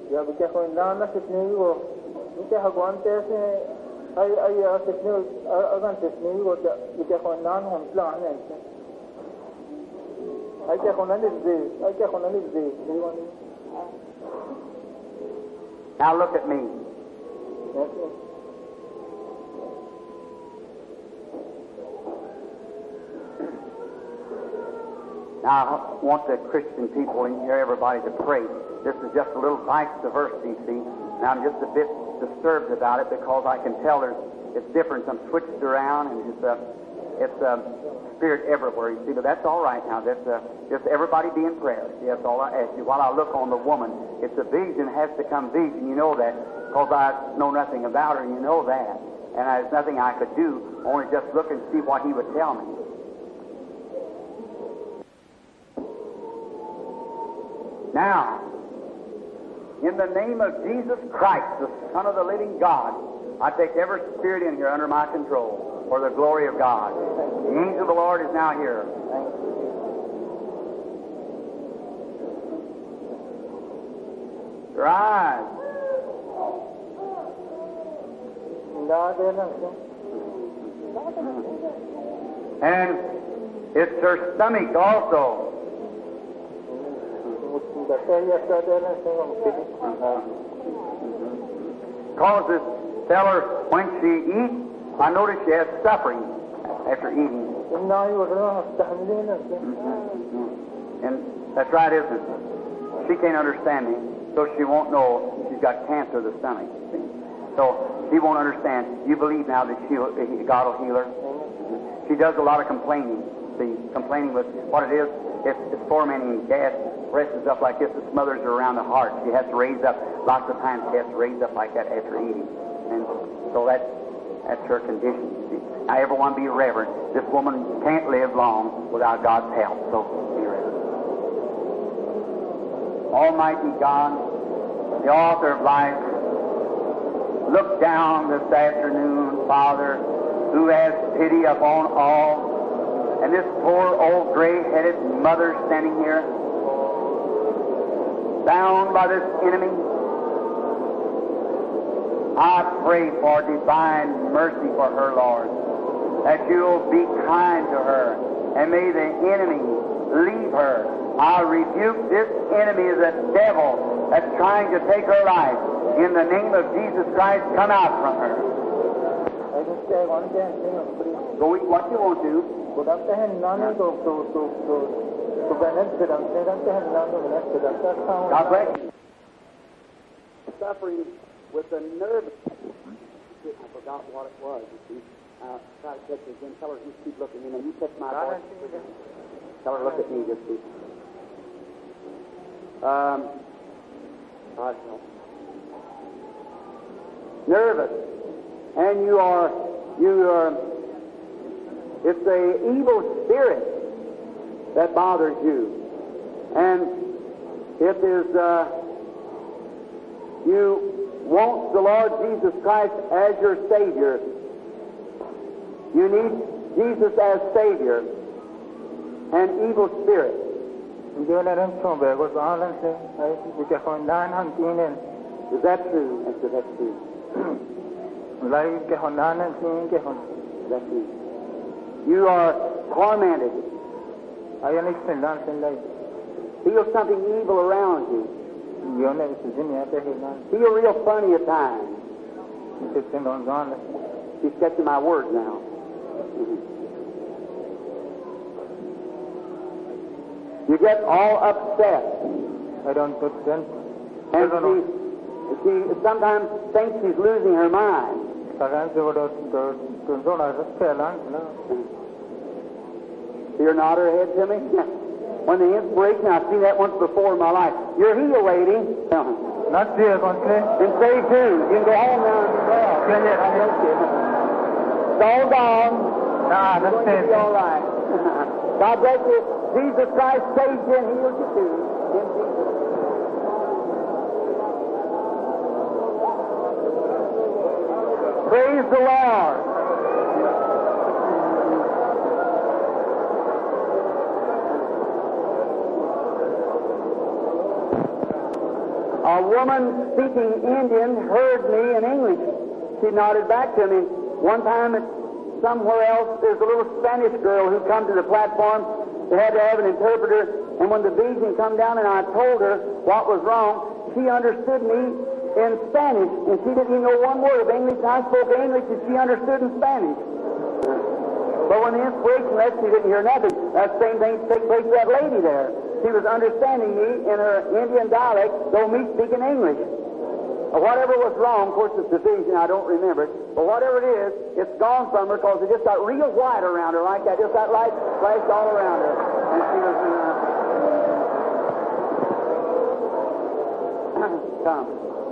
Now look at me. Now, I want the Christian people in here, everybody, to pray. This is just a little vice versa, you see. Now, I'm just a bit disturbed about it because I can tell there's, it's different. I'm switched around, and it's a, it's a spirit everywhere, you see. But that's all right now. That's a, just everybody be in prayer. See, that's all I ask you. While I look on the woman, it's a vision, has to come vision. You know that because I know nothing about her, and you know that. And there's nothing I could do, only just look and see what he would tell me. Now, in the name of Jesus Christ, the Son of the living God, I take every spirit in here under my control for the glory of God. The angel of the Lord is now here. Your eyes. And it's her stomach also. Cause this feller, when she eats, I notice she has suffering after eating. Mm-hmm. And that's right, isn't it? She can't understand me, so she won't know she's got cancer of the stomach. So she won't understand. You believe now that she, God will heal her? Mm-hmm. She does a lot of complaining. See, complaining with what it is, it's, it's tormenting gas. Presses up like this, it smothers her around the heart. She has to raise up, lots of times she has to raise up like that after eating. And so that's, that's her condition. See. Now, everyone be reverent. This woman can't live long without God's help, so be reverent. Almighty God, the author of life, look down this afternoon, Father, who has pity upon all, and this poor old gray-headed mother standing here, bound by this enemy. I pray for divine mercy for her, Lord, that you'll be kind to her, and may the enemy leave her. I rebuke this enemy, the devil, that's trying to take her life. In the name of Jesus Christ, come out from her. Go eat what you want to. God bless you. Suffering with a nerve. I forgot what it was, you see. Uh, try to catch her again. Tell her you keep looking. You know, you catch my voice. Tell her look at me, just see. Um, God help. Nervous. And you are, you are, it's the evil spirit that bothers you. And it is, uh, you want the Lord Jesus Christ as your Savior. You need Jesus as Savior. An evil spirit. Is that true? That's, that's true. That's true. You are tormented. Feel something evil around you. Feel real funny at times. She's catching my words now. You get all upset. I don't put them. And she, she sometimes thinks she's losing her mind. You're nod her head to me? When the inspiration, I've seen that once before in my life. You're here, lady. Not here, and say too. You can go home now and well. It's all gone. Nah, that's it. All right. God bless you. Jesus Christ saved you and healed you too. In Jesus. Praise the Lord. A woman speaking Indian heard me in English. She nodded back to me. One time at somewhere else, there's a little Spanish girl who come to the platform. They had to have an interpreter, and when the vision come down and I told her what was wrong, she understood me in Spanish, and she didn't even know one word of English, and I spoke English, and she understood in Spanish. But when the inspiration left, she didn't hear nothing. That same thing took place with that lady there. She was understanding me in her Indian dialect, though me speaking English. Whatever was wrong, of course, it's the vision, I don't remember it, but whatever it is, it's gone from her because it just got real white around her like that, just that light flashed all around her. And she was, uh... Come.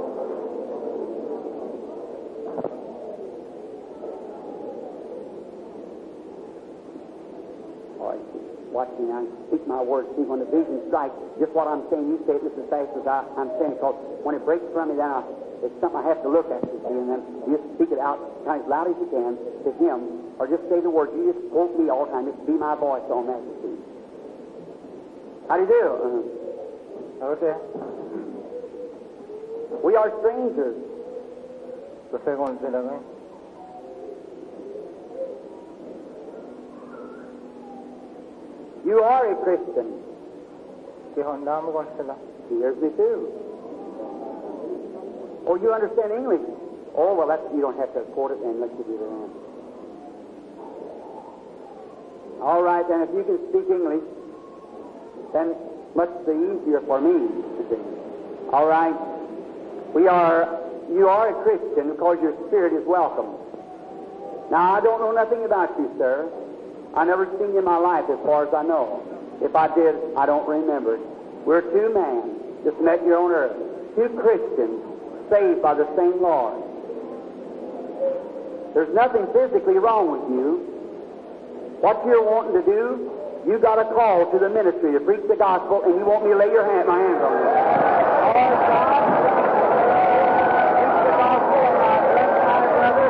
Boy, watch me now. Speak my words. See, when the vision strikes, just what I'm saying, you say it just as fast as I, I'm saying it, because when it breaks from me, then I, it's something I have to look at, you see, and then you just speak it out kind of as loud as you can to him, or just say the words. You just quote me all the time. Just be my voice on that, you see. How do you do? Uh, okay. We are strangers. You are a Christian. He hears me too. Oh, you understand English? Oh, well, that's, you don't have to quote it and let you do that. All right, then, if you can speak English, then much the easier for me to see. All right. We are, you are a Christian because your spirit is welcome. Now, I don't know nothing about you, sir. I never seen you in my life as far as I know. If I did, I don't remember it. We're two men, just met here on earth. Two Christians, saved by the same Lord. There's nothing physically wrong with you. What you're wanting to do, you got a call to the ministry to preach the gospel, and you want me to lay your hand, my hands on you. All right, God. Preach the gospel on my left side, brother.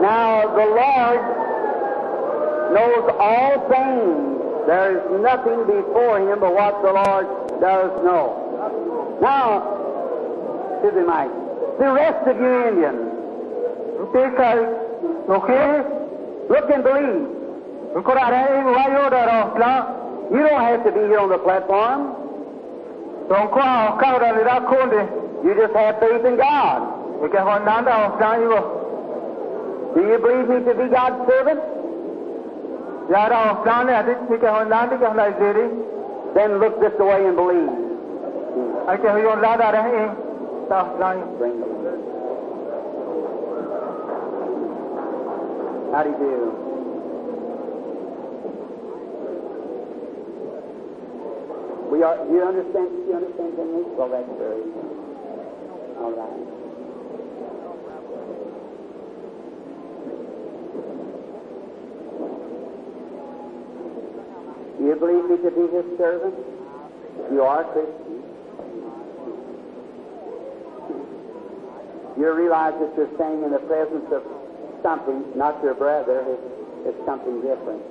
Now the Lord knows all things. There is nothing before Him but what the Lord does know. Now, to the mic, the rest of you Indians, okay? Look and believe. You don't have to be here on the platform. You just have faith in God. Do you believe me to be God's servant? Then look this way and believe. Bring them. How do you do? We are. Do you understand? Do you understand English? Well, that's very all right. Do you believe me to be His servant? You are Christian. You realize that you're staying in the presence of something, not your brother. It's, it's something different.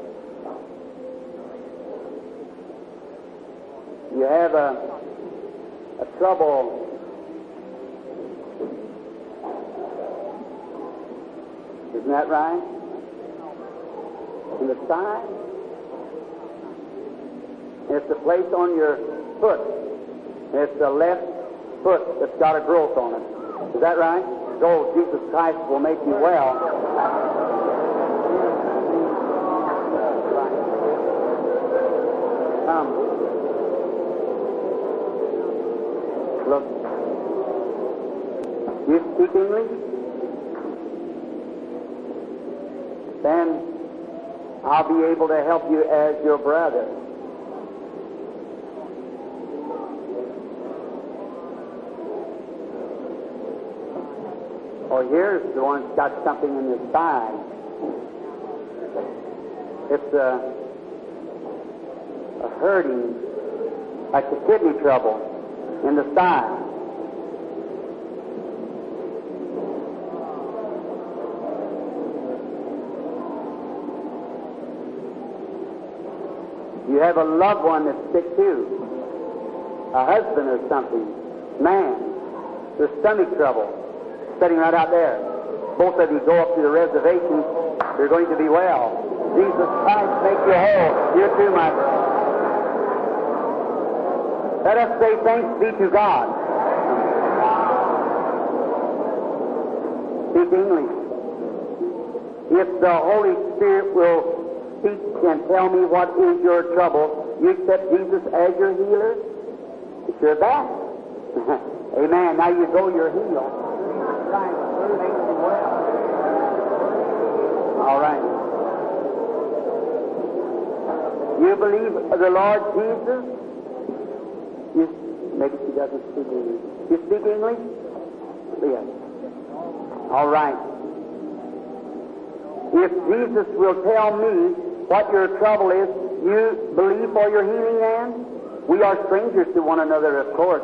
You have a, a trouble isn't that right? In the side? It's the place on your foot. It's the left foot that's got a growth on it. Is that right? Oh, Jesus Christ will make you well. Come. Look. You speak English? Then I'll be able to help you as your brother. Oh, here's the one that's got something in his thigh. It's a, a hurting, like the kidney trouble in the thigh. You have a loved one that's sick too, a husband or something, man, there's stomach trouble. Sitting right out there. Both of you go up to the reservation. You're going to be well. Jesus Christ make you whole. You too, my friend. Let us say thanks be to God. Speak English. If the Holy Spirit will speak and tell me what is your trouble, you accept Jesus as your healer? It's your back. Amen. Now you go, you're healed. All right. You believe the Lord Jesus? You, maybe she doesn't speak English. You speak English? Yes. All right. If Jesus will tell me what your trouble is, you believe for your healing, then? We are strangers to one another, of course.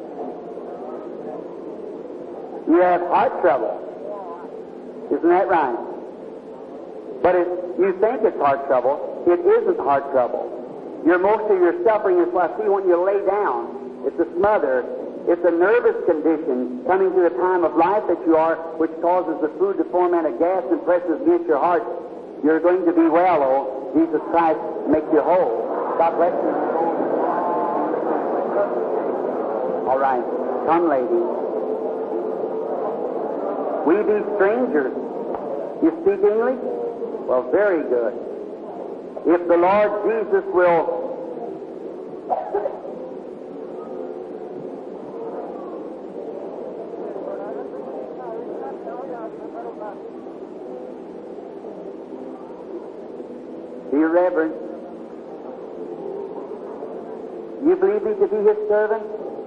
You have heart trouble. Isn't that right? But it, you think it's heart trouble. It isn't heart trouble. Your most of your suffering is what I see when you lay down. It's a smother. It's a nervous condition coming to the time of life that you are, which causes the food to form a gas and presses against your heart. You're going to be well, oh, Jesus Christ make you whole. God bless you. All right. Come, lady. We be strangers. You speak English? Well, very good. If the Lord Jesus will be reverent, you believe me to be His servant?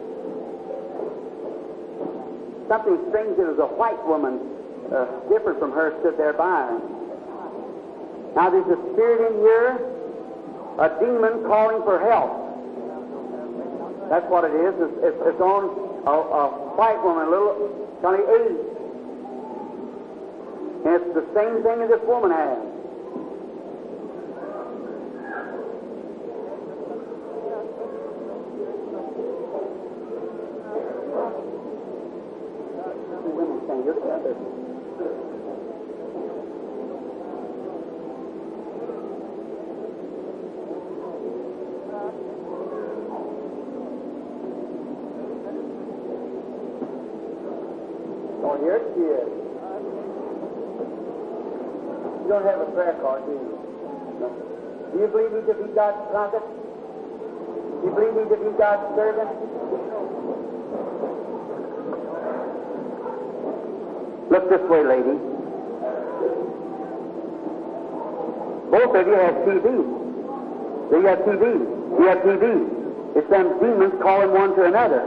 Something strange. There was a white woman, uh, different from her, stood there by her. Now there's a spirit in here, a demon calling for help. That's what it is. It's, it's, it's on a, a white woman, a little, only eight. And it's the same thing as this woman has. Women stand here together. Oh, here she is. You don't have a prayer card, do you? No. Do you believe me to be God's prophet? Do you believe me to be God's servant? Look this way, lady. Both of you have T V. Do you have T V? You have T V. It's them demons calling one to another.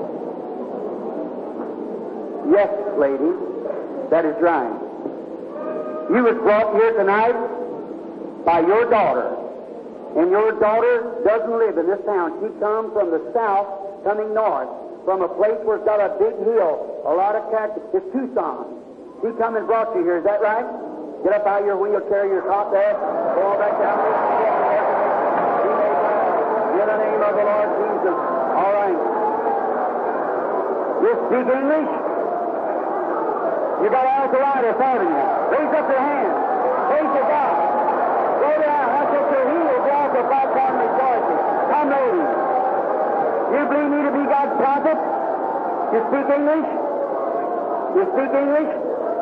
Yes, lady, that is right. You was brought here tonight by your daughter, and your daughter doesn't live in this town. She comes from the south, coming north, from a place where it's got a big hill, a lot of cactus. It's Tucson. She come and brought you here. Is that right? Get up out of your wheel, carry your cot there, go on back down there. In the name of the Lord Jesus. All right. You speak English? You got arthritis, haven't you? Raise up your hand. Praise to God. Go down. Watch up your heels. Go off the platform rejoicing. Come, lady. You believe me to be God's prophet? You speak English? You speak English?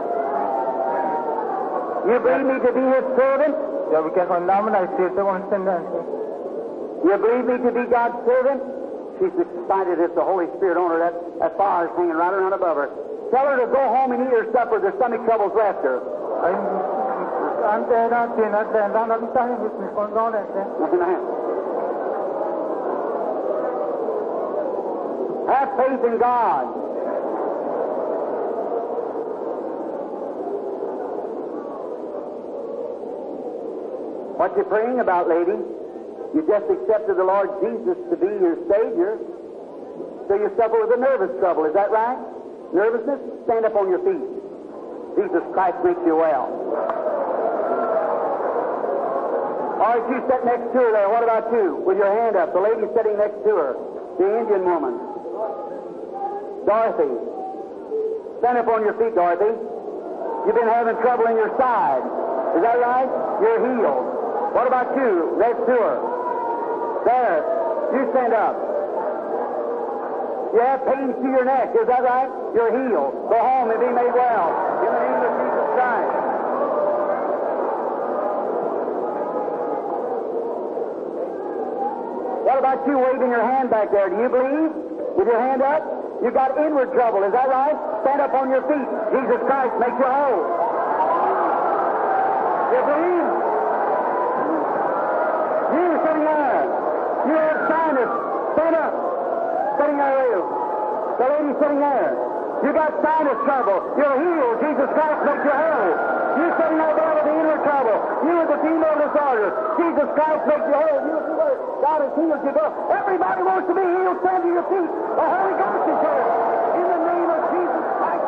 You believe me to be His servant? Jag brukar ha namn där, så det var en tendens. You believe me to be God's servant? She's excited as the Holy Spirit on her. That, that fire's hanging right around above her. Tell her to go home and eat her supper. The stomach trouble's left her. Have faith in God. What you praying about, lady? You just accepted the Lord Jesus to be your Savior, so you suffer with a nervous trouble. Is that right? Nervousness? Stand up on your feet. Jesus Christ makes you well. All right, you sit next to her there. What about you? With your hand up. The lady sitting next to her. The Indian woman. Dorothy. Stand up on your feet, Dorothy. You've been having trouble in your side. Is that right? You're healed. What about you? Next to her. There. You stand up. You have pain to your neck. Is that right? You're healed. Go home and be made well. In the name of Jesus Christ. What about you waving your hand back there? Do you believe? With your hand up? You've got inward trouble. Is that right? Stand up on your feet. Jesus Christ makes you whole. You believe? You sitting there. You have sinus. Stand up. Sitting there with you. The lady sitting there. You got sinus trouble. You're healed. Jesus Christ makes you whole. You sitting out there with the inner trouble. You with the female disorder. Jesus Christ makes you whole. You with the word. God has healed you. Everybody wants to be healed. Stand to your feet. The Holy Ghost is here. In the name of Jesus Christ.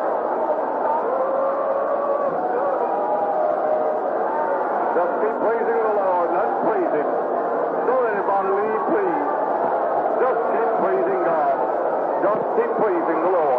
Just keep praising the Lord. Let's praise Him. Don't anybody leave, please. Just keep praising God. Just keep praising the Lord.